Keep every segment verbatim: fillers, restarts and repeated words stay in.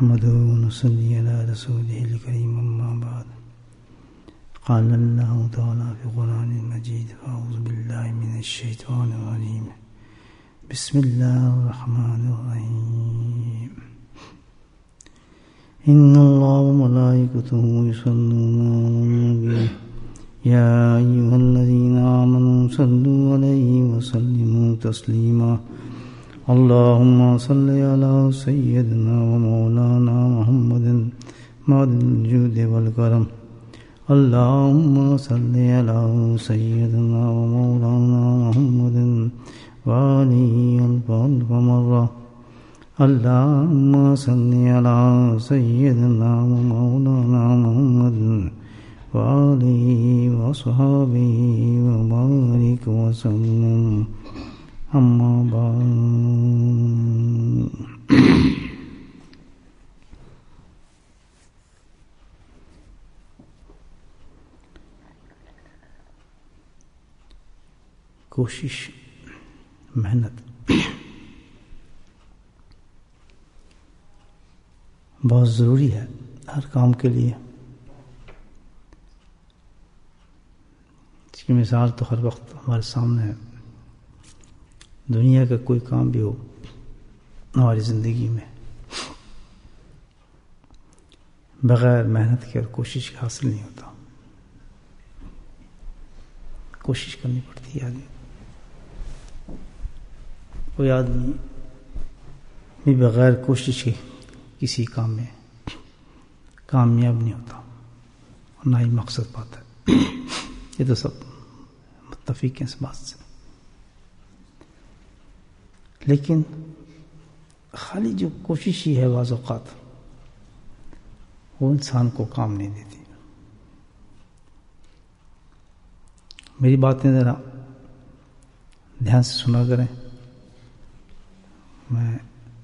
نحمده ونصلي على رسوله الكريم أما بعد قال الله تعالى في القرآن المجيد أعوذ بالله من الشيطان الرجيم بسم الله الرحمن الرحيم إن الله وملائكته يصلون على النبي يا أيها الذين آمنوا صلوا عليه وسلموا تسليما اللهم صل على سيدنا ومولانا محمد معدن الجود والكرم اللهم صل على سيدنا ومولانا محمد وآله ألف مرة اللهم صل على سيدنا ومولانا محمد وآله وصحبه وبارك وسلم أما بعد کوشش محنت بہت ضروری ہے ہر کام کے لیے. اس کی مثال تو ہر وقت ہمارے سامنے ہے. دنیا کا کوئی کام بھی ہو ہماری زندگی میں بغیر محنت کے اور کوشش کے حاصل نہیں ہوتا. کوشش کرنی پڑتی ہے آدمی. کوئی آدمی بھی بغیر کوشش کے کسی کام میں کامیاب نہیں ہوتا اور نہ ہی مقصد پاتا ہے. یہ تو سب متفق ہیں اس بات سے. لیکن خالی جو کوشش ہی ہے بعض اوقات وہ انسان کو کام نہیں دیتی. میری باتیں ذرا دھیان سے سنا کریں. میں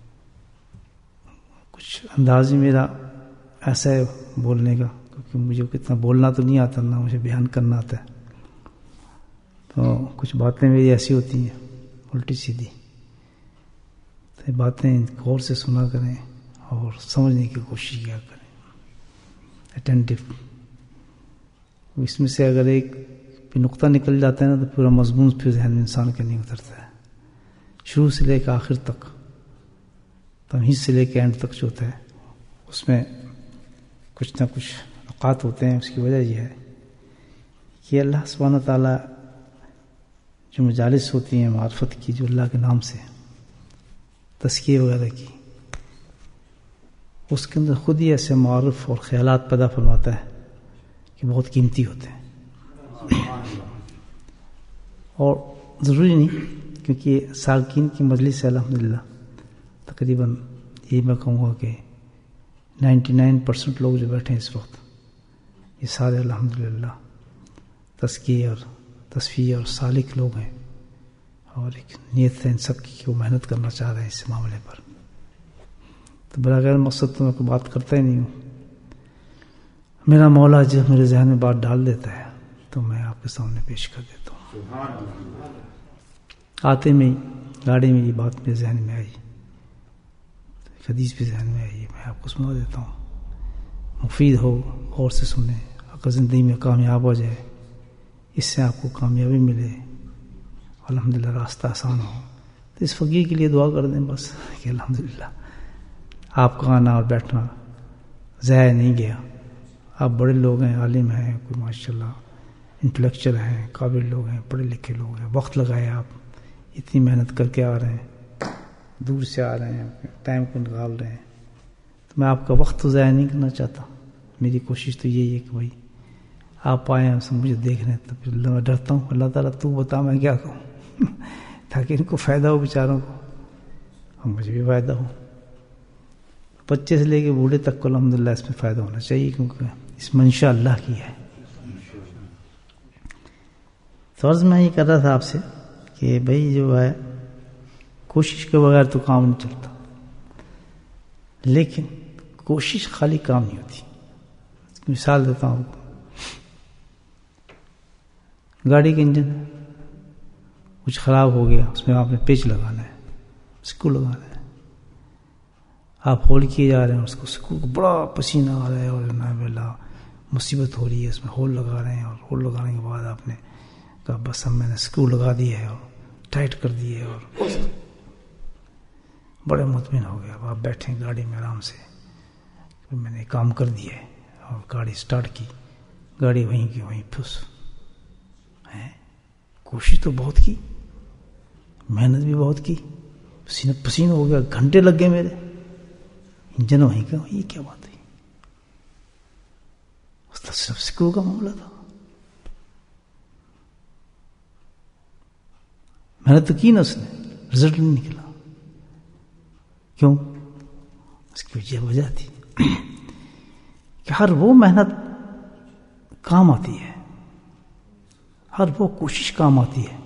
کچھ انداز ہی میرا ایسا ہے بولنے کا کیونکہ مجھے کتنا بولنا تو نہیں آتا نہ مجھے بیان کرنا آتا ہے. تو کچھ باتیں میری ایسی ہوتی ہیں الٹی سیدھی. تو باتیں غور سے سنا کریں اور سمجھنے کی کوشش کیا کریں اٹینٹیو. اس میں سے اگر ایک نقطہ نکل جاتا ہے نا تو پورا مضمون پھر ذہن میں انسان کے نہیں اترتا ہے. شروع سے لے کے آخر تک تمہید سے لے کے اینڈ تک جو ہوتا ہے اس میں کچھ نہ کچھ نقات ہوتے ہیں. اس کی وجہ یہ ہے کہ اللہ سبحانہ و تعالیٰ جو مجالس ہوتی ہیں معرفت کی جو اللہ کے نام سے تزکیے وغیرہ کی اس کے اندر خود ہی ایسے معرف اور خیالات پیدا فرماتا ہے کہ بہت قیمتی ہوتے ہیں. اور ضروری نہیں کیونکہ سالکین کی مجلس ہے الحمدللہ تقریباً یہی میں کہوں گا کہ نائنٹی نائن پرسنٹ لوگ جو بیٹھے ہیں اس وقت یہ سارے الحمدللہ تزکیے اور تصفیہ اور سالک لوگ ہیں اور ایک نیت ہے ان سب کی کہ وہ محنت کرنا چاہ رہے ہیں اس معاملے پر. تو بغیر مقصد تو میں کوئی بات کرتا ہی نہیں ہوں. میرا مولا جب میرے ذہن میں بات ڈال دیتا ہے تو میں آپ کے سامنے پیش کر دیتا ہوں. آتے میں گاڑی میں یہ بات میرے ذہن میں آئی, حدیث بھی ذہن میں آئی, میں آپ کو سنا دیتا ہوں. مفید ہو غور سے سنیں. اگر زندگی میں کامیاب ہو جائے اس سے آپ کو کامیابی ملے الحمدللہ راستہ آسان ہو تو اس فقیر کے لیے دعا کر دیں بس کہ الحمدللہ آپ کا آنا اور بیٹھنا ضائع نہیں گیا. آپ بڑے لوگ ہیں, عالم ہیں, کوئی ماشاءاللہ انٹلیکچوئل ہیں, قابل لوگ ہیں, پڑھے لکھے لوگ ہیں. وقت لگائے آپ اتنی محنت کر کے آ رہے ہیں, دور سے آ رہے ہیں, ٹائم کو نکال رہے ہیں. تو میں آپ کا وقت تو ضائع نہیں کرنا چاہتا. میری کوشش تو یہی ہے کہ بھائی آپ آئے ہیں سب مجھے دیکھ رہے ہیں تو پھر میں ڈرتا ہوں اللہ تعالیٰ تو بتا میں کیا کہوں تاکہ ان کو فائدہ ہو بیچاروں کو اور مجھے بھی فائدہ ہو. بچے سے لے کے بوڑھے تک کو الحمدللہ اس میں فائدہ ہونا چاہیے کیونکہ اس منشا اللہ کی ہے. تو عرض میں یہ کر رہا تھا آپ سے کہ بھائی جو ہے کوشش کے بغیر تو کام نہیں چلتا. لیکن کوشش خالی کام نہیں ہوتی. مثال دیتا ہوں. گاڑی کا انجن کچھ خراب ہو گیا, اس میں آپ نے پیچ لگانا ہے, اسکرو لگانا ہے. آپ ہول کیے جا رہے ہیں، اس کو سکرو کو بڑا پسینہ آ رہا ہے اور جناب اللہ مصیبت ہو رہی ہے، اس میں ہول لگا رہے ہیں، اور ہول لگانے کے بعد آپ نے کہا بس اب میں نے سکرو لگا دی ہے اور ٹائٹ کر دی ہے، اور بڑے مطمئن ہو گیا۔ اب آپ بیٹھیں گاڑی میں آرام سے، میں نے کام کر دیا ہے، اور گاڑی سٹارٹ کی، گاڑی وہیں کی وہیں پھس ہے۔ کوشش تو بہت کی، محنت بھی بہت کی، پسینہ پسینہ ہو گیا، گھنٹے لگ گئے میرے، انجن وہیں کا، یہ کیا بات ہے؟ صرف سکرو کا معاملہ تھا، محنت تو کی نا اس نے، رزلٹ نہیں نکلا۔ کیوں؟ اس کی وجہ وجہ تھی کہ ہر وہ محنت کام آتی ہے، ہر وہ کوشش کام آتی ہے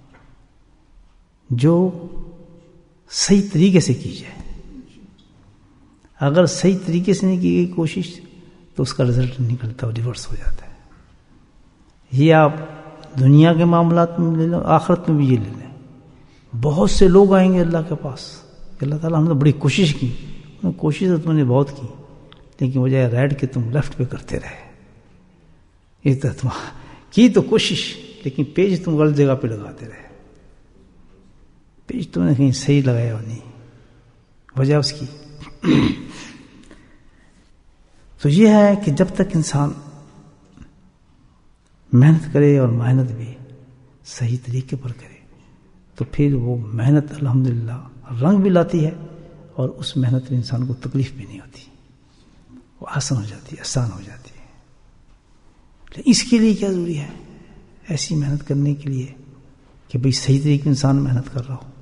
جو صحیح طریقے سے کی جائے۔ اگر صحیح طریقے سے نہیں کی گئی کوشش تو اس کا رزلٹ نہیں نکلتا، وہ ریورس ہو جاتا ہے۔ یہ آپ دنیا کے معاملات میں لے لو، آخرت میں بھی یہ لے لیں۔ بہت سے لوگ آئیں گے اللہ کے پاس کہ اللہ تعالیٰ ہم نے بڑی کوشش کی، کوشش تو تم نے بہت کی، لیکن بجائے رائٹ کے تم لیفٹ پہ کرتے رہے۔ یہ تو تم کی تو کوشش، لیکن پیج تم غلط جگہ پہ لگاتے رہے، پیج تم نے کہیں صحیح لگایا ہو نہیں، وجہ اس کی۔ تو یہ ہے کہ جب تک انسان محنت کرے اور محنت بھی صحیح طریقے پر کرے تو پھر وہ محنت الحمدللہ رنگ بھی لاتی ہے، اور اس محنت میں انسان کو تکلیف بھی نہیں ہوتی، وہ آسان ہو جاتی ہے، آسان ہو جاتی ہے۔ لیکن اس کے لیے کیا ضروری ہے؟ ایسی محنت کرنے کے لیے کہ بھئی صحیح طریقے انسان محنت کر رہا ہو،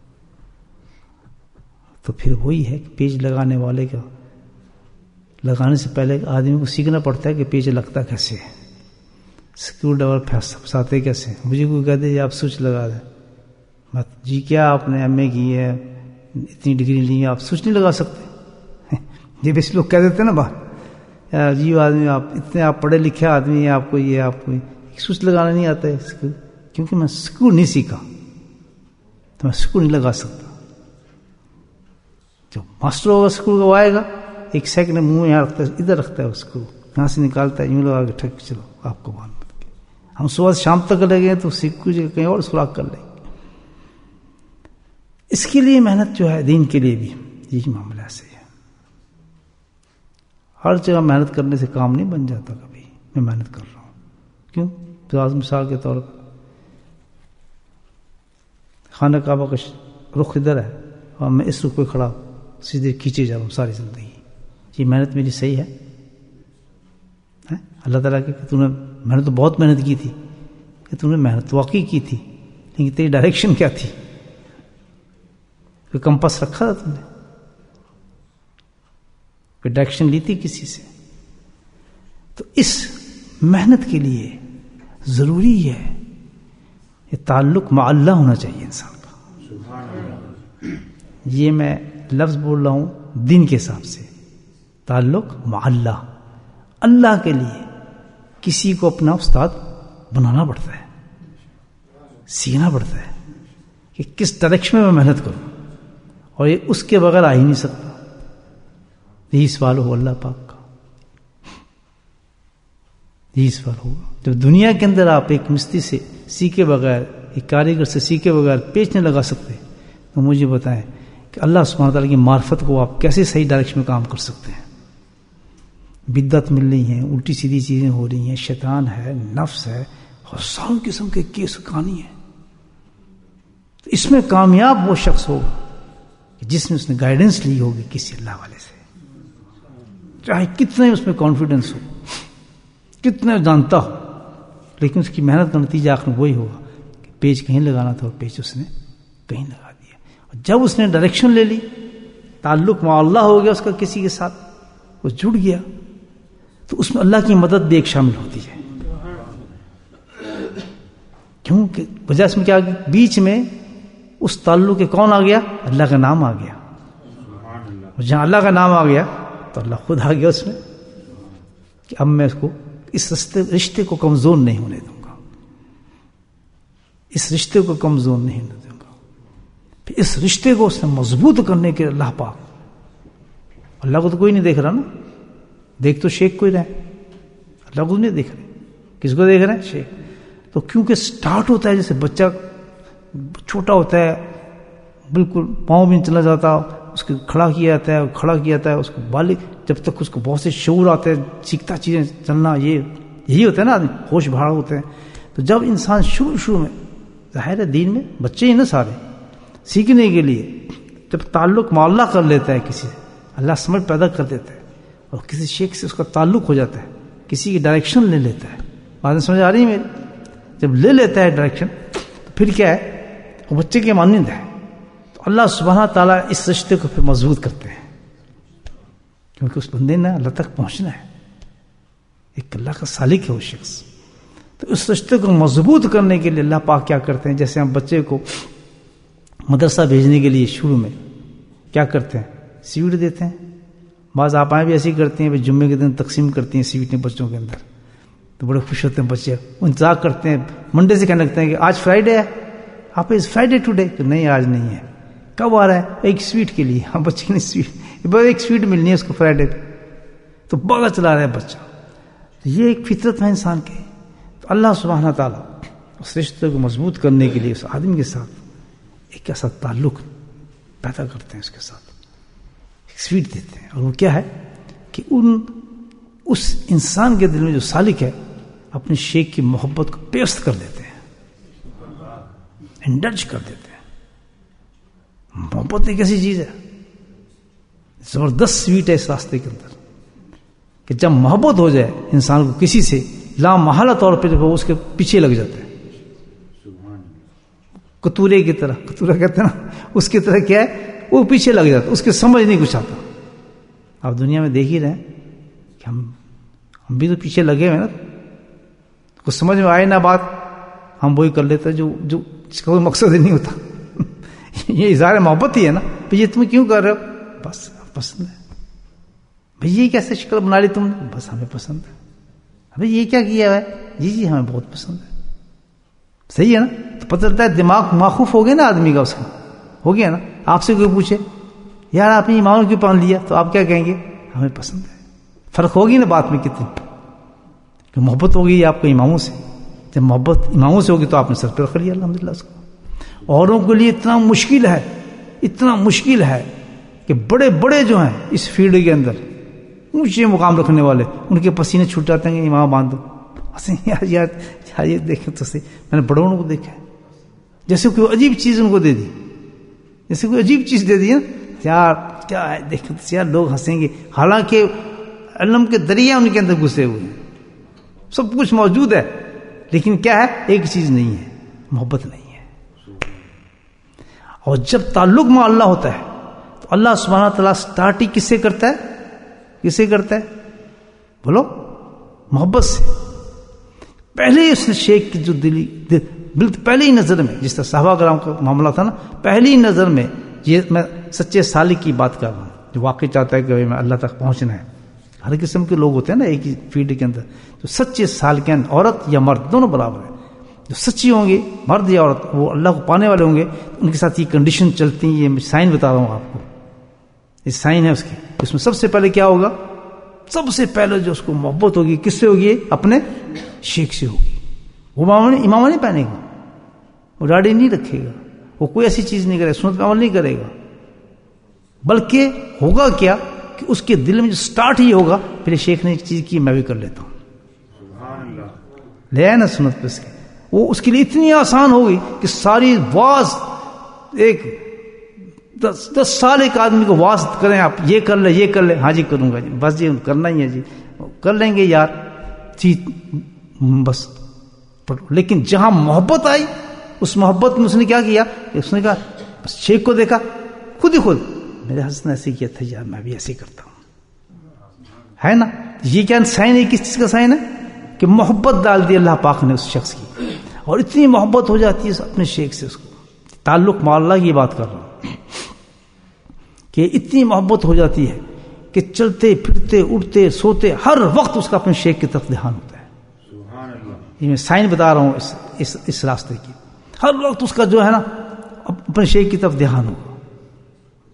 تو پھر وہی ہے کہ پیج لگانے والے کا لگانے سے پہلے آدمی کو سیکھنا پڑتا ہے کہ پیج لگتا کیسے ہے، اسکرو ڈرائیور پھنساتے کیسے ہیں۔ مجھے کوئی کہتے ہیں آپ سوئچ لگا دیں، مت جی کیا آپ نے ایم اے کی ہے، اتنی ڈگری لی ہے، آپ سوئچ نہیں لگا سکتے؟ یہ بیس لوگ کہہ دیتے ہیں نا باہر، جی آدمی آپ اتنے آپ پڑھے لکھے آدمی ہیں، آپ کو یہ آپ کو سوئچ لگانا نہیں آتا ہے، کیونکہ میں اسکرو نہیں سیکھا تو میں اسکرو نہیں لگا سکتا۔ جو ماسٹر ہوگا اسکرو کا وہ آئے گا، ایک سیکنڈ منہ میں یہاں رکھتا ہے، ادھر رکھتا ہے اسکرو، یہاں سے نکالتا ہے، یوں لگا کے ٹھیک چلو آپ کو مان۔ ہم صبح سے شام تک لگے تو سیکھ کہیں اور سراغ کر لیں۔ اس کے لیے محنت جو ہے دین کے لیے بھی یہی معاملہ ایسے ہے، ہر جگہ محنت کرنے سے کام نہیں بن جاتا۔ کبھی میں محنت کر رہا ہوں، کیوں؟ مثال کے طور پر خانہ کعبہ کا رخ ادھر ہے اور میں اس رخ پہ کھڑا سیدھے کھینچے جا رہا ہوں ساری زندگی، یہ محنت میری صحیح ہے؟ اللہ تعالیٰ کہ تم نے میں نے تو بہت محنت کی تھی، کہ تم نے محنت واقعی کی تھی، لیکن تیری ڈائریکشن کیا تھی؟ کوئی کمپس رکھا تھا تم نے؟ کوئی ڈائریکشن لی تھی کسی سے؟ تو اس محنت کے لیے ضروری ہے یہ تعلق مع اللہ ہونا چاہیے انسان کا۔ یہ میں لفظ بول رہا ہوں دین کے حساب سے، تعلق مع اللہ۔ اللہ کے لیے کسی کو اپنا استاد بنانا پڑتا ہے، سیکھنا پڑتا ہے کہ کس ڈائریکشن میں میں محنت کروں، اور یہ اس کے بغیر آ ہی نہیں سکتا۔ یہی سوال ہو اللہ پاک کا، یہی سوال ہوگا جب دنیا کے اندر آپ ایک مستری سے سیکھے بغیر، ایک کاریگر سے سیکھے بغیر پیچ نہیں لگا سکتے، تو مجھے بتائیں کہ اللہ سبحانہ تعالیٰ کی معرفت کو آپ کیسے صحیح ڈائریکشن میں کام کر سکتے ہیں؟ بدعت مل رہی ہیں، الٹی سیدھی چیزیں ہو رہی ہیں، شیطان ہے، نفس ہے، اور سارے قسم کے کیس کہانی ہے۔ تو اس میں کامیاب وہ شخص ہوگا جس نے اس نے گائیڈنس لی ہوگی کسی اللہ والے سے، چاہے کتنے اس میں کانفیڈنس ہو، کتنے جانتا ہو، لیکن اس کی محنت کا نتیجہ آخر میں وہی ہوگا کہ پیج کہیں لگانا تھا اور پیج اس نے کہیں لگا دیا۔ اور جب اس نے ڈائریکشن لے لی، تعلق مع اللہ ہو گیا اس کا کسی کے ساتھ، وہ جڑ گیا، تو اس میں اللہ کی مدد بھی ایک شامل ہوتی ہے۔ کیوں کہ وجہ اس میں کیا آگیا؟ بیچ میں اس تعلق کے کون آ گیا؟ اللہ کا نام آ گیا، اور جہاں اللہ کا نام آ گیا تو اللہ خود آ گیا اس میں، کہ اب میں اس کو اس رشتے رشتے کو کمزور نہیں ہونے دوں گا، اس رشتے کو کمزور نہیں ہونے دوں گا۔ پھر اس رشتے کو اس نے مضبوط کرنے کے اللہ پاک اللہ کو تو کوئی نہیں دیکھ رہا نا, دیکھ تو شیخ کو ہی رہے, اللہ کو نہیں دیکھ رہے. کس کو دیکھ رہے ہیں؟ شیخ. تو کیونکہ سٹارٹ ہوتا ہے جیسے بچہ چھوٹا ہوتا ہے, بالکل پاؤں بھی نہیں چلا جاتا, اس کو کھڑا کیا جاتا ہے, کھڑا کیا جاتا ہے, اس کو بالغ جب تک اس کو بہت سے شعور آتے ہیں, سیکھتا چیزیں چلنا, یہ یہی ہوتا ہے نا آدمی, ہوش بھاڑ ہوتے ہیں. تو جب انسان شروع شروع میں, ظاہر ہے دین میں بچے ہی نا سارے, سیکھنے کے لیے جب تعلق معلّہ کر لیتا ہے کسی سے, اللہ سمجھ پیدا کر دیتا ہے, اور کسی شیخ سے اس کا تعلق ہو جاتا ہے, کسی کی ڈائریکشن لے لیتا ہے. بات سمجھ آ رہی ہے میری؟ جب لے لیتا ہے ڈائریکشن تو پھر کیا ہے, وہ بچے کے مانند ہے. تو اللہ سبحانہ تعالیٰ اس رشتے کو پھر مضبوط کرتے ہیں, کیونکہ اس بندے نے اللہ تک پہنچنا ہے, ایک اللہ کا سالک ہے وہ شخص. تو اس رشتے کو مضبوط کرنے کے لیے اللہ پاک کیا کرتے ہیں, جیسے ہم بچے کو مدرسہ بھیجنے کے لیے شروع میں کیا کرتے ہیں, سیٹ دیتے ہیں. بعض آپائیں بھی ایسی کرتی ہیں, جمعے کے دن تقسیم کرتی ہیں سیٹیں بچوں کے اندر, تو بڑے خوش ہوتے ہیں بچے, انتظار کرتے ہیں, منڈے سے کہنے لگتے ہیں کہ آج فرائیڈے ہے, آپ از فرائیڈے ٹوڈے, کہ نہیں آج نہیں ہے. کب آ رہا ہے؟ ایک سویٹ کے لیے. ہاں بچے نے سویٹ, ایک سویٹ ملنی ہے اس کو فرائیڈے پہ, تو بڑا چلا رہا ہے بچہ. یہ ایک فطرت ہے انسان کی. تو اللہ سبحانہ تعالیٰ اس رشتے کو مضبوط کرنے کے لیے اس آدمی کے ساتھ ایک ایسا تعلق پیدا کرتے ہیں, اس کے ساتھ ایک سویٹ دیتے ہیں. اور وہ کیا ہے کہ ان اس انسان کے دل میں جو سالک ہے اپنے شیخ کی محبت کو پیوست کر دیتے ہیں, انڈلج کر دیتے ہیں. محبت ایک ایسی چیز ہے, زبردست سویٹ ہے اس راستے کے اندر, کہ جب محبت ہو جائے انسان کو کسی سے, لا محالہ طور پہ جب وہ اس کے پیچھے لگ جاتا ہے, کتورے کی طرح, کتورا کہتے ہیں نا, اس کی طرح کیا ہے, وہ پیچھے لگ جاتا ہے, اس کے سمجھ نہیں کچھ آتا. آپ دنیا میں دیکھ ہی رہے ہیں کہ ہم ہم بھی تو پیچھے لگے ہوئے نا, کچھ سمجھ میں آئے نہ بات, ہم وہی کر لیتے جو جو جس کا کوئی مقصد ہی نہیں ہوتا. یہ اظہار محبت ہی ہے نا, یہ تم کیوں کر رہے ہو؟ بس پسند ہے. بھئی یہ کیسے شکل بنا لی تم نے؟ بس ہمیں پسند ہے. ابھی یہ کیا کیا ہے؟ جی جی ہمیں بہت پسند ہے. صحیح ہے نا؟ تو پتہ چلتا ہے دماغ معخوف ہو گیا نا آدمی کا, اس کا ہو گیا نا. آپ سے کوئی پوچھے یار آپ نے اماموں کیوں پہن لیا, تو آپ کیا کہیں گے؟ ہمیں پسند ہے. فرق ہوگی نا بات میں کتنی, کہ محبت ہوگی آپ کو اماموں سے. جب محبت اماموں سے ہوگی تو آپ نے سر پہ رکھ لیا الحمدللہ اس کو. اوروں کے لیے اتنا مشکل ہے, اتنا مشکل ہے کہ بڑے بڑے جو ہیں اس فیلڈ کے اندر اونچے مقام رکھنے والے, ان کے پسینے چھوٹ جاتے ہیں کہ امام باندھ دو. یار یار یار یہ دیکھیں تو صحیح, میں نے بڑوں کو دیکھا ہے جیسے کوئی عجیب چیز ان کو دے دی, جیسے کوئی عجیب چیز دے دی نا, یار کیا ہے دیکھیں تو یار لوگ ہنسیں گے, حالانکہ علم کے دریا ان کے اندر گھسے ہوئے ہیں, سب کچھ موجود ہے, لیکن کیا ہے, ایک چیز نہیں ہے, محبت نہیں ہے. اور جب تعلق میں اللہ ہوتا ہے تو اللہ سبحانہ تعالیٰ سٹارٹ ہی کس سے کرتا ہے؟ کس سے کرتا ہے بولو؟ محبت سے. پہلے ہی اس نے شیخ کی جو دلی دل پہلی ہی نظر میں, جس طرح صحابہ کرام کا معاملہ تھا نا, پہلی ہی نظر میں, یہ میں سچے سالک کی بات کر رہا ہوں جو واقعی چاہتا ہے کہ میں اللہ تک پہنچنا ہے. ہر قسم کے لوگ ہوتے ہیں نا ایک ہی فیلڈ کے اندر, تو سچے سالکین عورت یا مرد دونوں برابر ہیں. جو سچی ہوں گی مرد یا عورت, وہ اللہ کو پانے والے ہوں گے, ان کے ساتھ یہ کنڈیشن چلتی ہیں. یہ سائن بتا رہا ہوں آپ کو, یہ سائن ہے اس کے. اس میں سب سے پہلے کیا ہوگا؟ سب سے پہلے جو اس کو محبت ہوگی کس سے ہوگی؟ اپنے شیخ سے ہوگی. وہ امامہ نہیں پہنے گا, وہ داڑھی نہیں رکھے گا, وہ کوئی ایسی چیز نہیں کرے گا, سنت پہ عمل نہیں کرے گا, بلکہ ہوگا کیا کہ اس کے دل میں جو سٹارٹ ہی ہوگا, پھر شیخ نے ایک چیز کی میں بھی کر لیتا ہوں, لے آئے نا سنت پہ اس کے. وہ اس کے لیے اتنی آسان ہوگی کہ ساری واز, ایک دس دس سال ایک آدمی کو واز کریں, آپ یہ کر لیں یہ کر لیں, ہاں جی کروں گا جی, بس جی کرنا ہی ہے جی, کر لیں گے یار جی بس. لیکن جہاں محبت آئی, اس محبت میں اس نے کیا کیا؟ اس نے کہا بس شیخ کو دیکھا, خود ہی خود میرے حضرت نے ایسے کیا تھا یار, میں بھی ایسے کرتا ہوں, ہے نا. یہ کیا سائن ہے, کس چیز کا سائن ہے؟ کہ محبت ڈال دی اللہ پاک نے اس شخص کی, اور اتنی محبت ہو جاتی ہے اپنے شیخ سے. اس کو تعلق مع اللہ کی بات کر رہا ہوں, کہ اتنی محبت ہو جاتی ہے کہ چلتے پھرتے اٹھتے سوتے ہر وقت اس کا اپنے شیخ کی طرف دھیان ہوتا ہے. یہ میں سائن بتا رہا ہوں اس اس, اس راستے کی. ہر وقت اس کا جو ہے نا اپنے شیخ کی طرف دھیان ہوگا.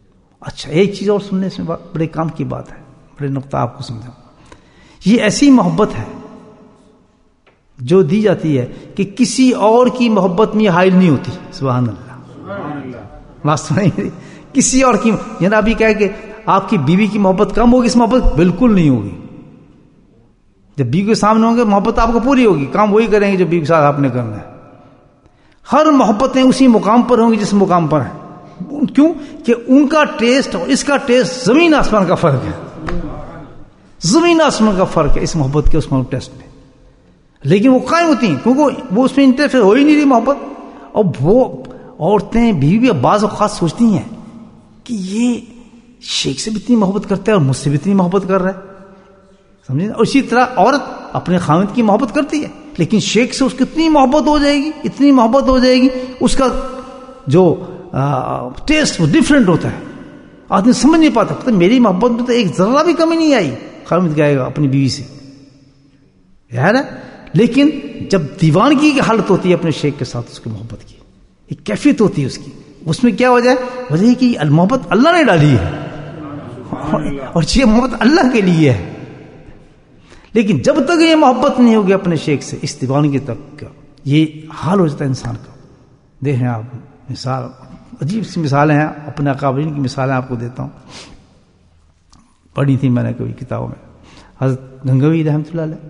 اچھا ایک چیز اور سننے سے بڑے کام کی بات ہے، بڑے نقطہ آپ کو سمجھاؤں. یہ ایسی محبت ہے جو دی جاتی ہے کہ کسی اور کی محبت میں حائل نہیں ہوتی. سبحان اللہ. بات سنیں، کسی اور کی، یعنی ابھی کہہ کہ آپ کی بیوی کی محبت کم ہوگی، اس محبت بالکل نہیں ہوگی. جب بیوی کے سامنے ہوں گے محبت آپ کو پوری ہوگی، کام وہی کریں گے جو بیوی کے ساتھ آپ نے کرنا ہے. ہر محبتیں اسی مقام پر ہوں گی جس مقام پر ہیں. کیوں کہ ان کا ٹیسٹ اور اس کا ٹیسٹ زمین آسمان کا فرق ہے. زمین آسمان کا فرق ہے اس محبت کے اس ٹیسٹ میں، لیکن وہ قائم ہوتی ہیں کیونکہ وہ اس میں انٹرفیئر ہو ہی نہیں رہی محبت. اور وہ عورتیں بیوی بھی بعض اوقات سوچتی ہیں کہ یہ شیخ سے بھی اتنی محبت کرتا ہے اور مجھ سے بھی اتنی محبت کر رہا ہے، سمجھے. اور اسی طرح عورت اپنے خاوند کی محبت کرتی ہے، لیکن شیخ سے اس کی اتنی محبت ہو جائے گی، اتنی محبت ہو جائے گی، اس کا جو ٹیسٹ وہ ڈفرینٹ ہوتا ہے. آدمی سمجھ نہیں پاتا، پتہ میری محبت میں تو ایک ذرہ بھی کمی نہیں آئی. خاوند کہے گا اپنی بیوی سے یار ہے، لیکن جب دیوانگی کی حالت ہوتی ہے اپنے شیخ کے ساتھ، اس کی محبت کی ایک کیفیت ہوتی ہے اس کی. اس میں کیا وجہ ہے؟ وجہ ہے کہ محبت اللہ نے ڈالی ہے اور یہ محبت اللہ کے لیے ہے. لیکن جب تک یہ محبت نہیں ہوگی اپنے شیخ سے، اس دیوانگی تک کا یہ حال ہو جاتا ہے انسان کا. دیکھیں آپ مثال، عجیب سی مثالیں ہیں، اپنے اکابرین کی مثالیں آپ کو دیتا ہوں. پڑھی تھی میں نے کبھی کتابوں میں. حضرت گنگوی رحمۃ اللہ علیہ،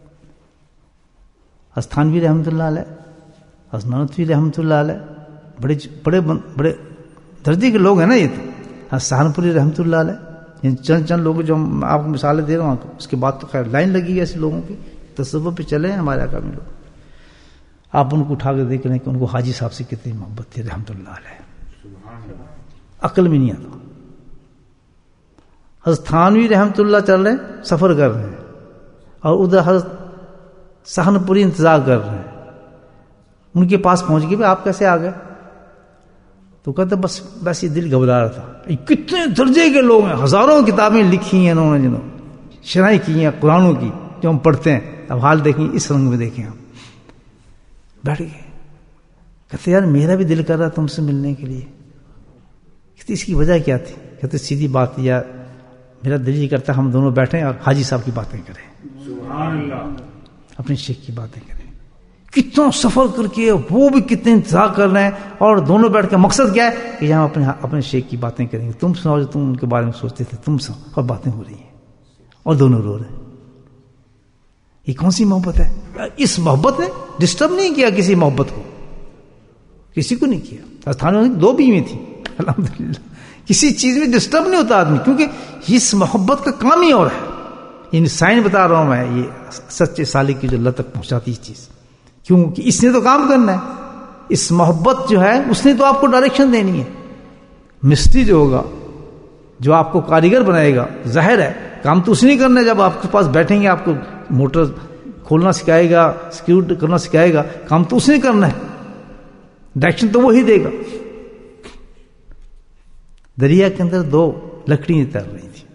استھانوی رحمۃ اللہ علیہ، حضرت نانوتوی رحمۃ اللہ علیہ، بڑے بڑے بڑے درجے کے لوگ ہیں نا یہ تو. حضرت سہارنپوری رحمۃ اللہ علیہ، چند چند لوگ جو آپ کو مثالیں دے رہا ہوں. اس کے بعد تو خیر لائن لگی ہے ایسے لوگوں کی، تصوف پہ چلے ہیں ہمارے اکابرین لوگ. آپ ان کو اٹھا کے دیکھ لیں کہ ان کو حاجی صاحب سے کتنی محبت تھی رحمۃ اللہ علیہ، عقل میں نہیں آتا. حضرت تھانوی رحمۃ اللہ چل رہے ہیں، سفر کر رہے ہیں، اور ادھر حضرت سہارنپوری انتظار کر رہے ہیں. ان کے پاس پہنچ گئے، آپ کیسے آ گئے؟ تو کہتے بس بس یہ دل گھبرا رہا تھا. کتنے درجے کے لوگ ہیں، ہزاروں کتابیں لکھی ہیں انہوں نے، جنہوں شرح کی ہیں قرآنوں کی، جو ہم پڑھتے ہیں. اب حال دیکھیں، اس رنگ میں دیکھیں. ہم بیٹھ گئے، کہتے یار میرا بھی دل کر رہا تم سے ملنے کے لیے. کہتے اس کی وجہ کیا تھی؟ کہتے سیدھی بات یار میرا دل یہ کرتا ہم دونوں بیٹھیں اور حاجی صاحب کی باتیں کریں، سبحان اللہ، اپنے شیخ کی باتیں کریں. کتنا سفر کر کے وہ بھی کتنے انتظار کر رہے ہیں، اور دونوں بیٹھ کے مقصد کیا ہے کہ یہاں اپنے اپنے شیخ کی باتیں کریں گے. تم سناؤ جو تم ان کے بارے میں سوچتے تھے، تم سناؤ. اور باتیں ہو رہی ہیں اور دونوں رو رہے ہیں. یہ کون سی محبت ہے؟ اس محبت نے ڈسٹرب نہیں کیا کسی محبت کو، کسی کو نہیں کیا. تھانے دو بیوی تھی الحمدللہ، کسی چیز میں ڈسٹرب نہیں ہوتا آدمی، کیونکہ اس محبت کا کام ہی اور ہے. یعنی سائن بتا رہا ہوں میں، یہ سچے سالک کی جو اللہ تک پہنچاتی ہے چیز، کیونکہ اس نے تو کام کرنا ہے. اس محبت جو ہے اس نے تو آپ کو ڈائریکشن دینی ہے. مستری جو ہوگا، جو آپ کو کاریگر بنائے گا، ظاہر ہے کام تو اس نے کرنا ہے. جب آپ کے پاس بیٹھیں گے، آپ کو موٹر کھولنا سکھائے گا، سکیور کرنا سکھائے گا، کام تو اس نے کرنا ہے، ڈائریکشن تو وہی دے گا. دریا کے اندر دو لکڑیاں تیر رہی تھیں،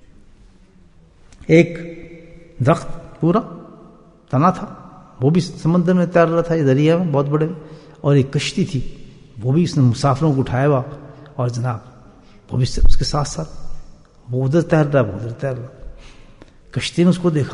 ایک درخت پورا تنا تھا، وہ بھی سمندر میں تیر رہا تھا، یہ دریا میں بہت بڑے، اور ایک کشتی تھی، وہ بھی اس نے مسافروں کو اٹھایا ہوا، اور جناب وہ بھی اس کے ساتھ ساتھ وہ ادھر تیر رہا، وہ ادھر تیر رہا. کشتی نے اس کو دیکھا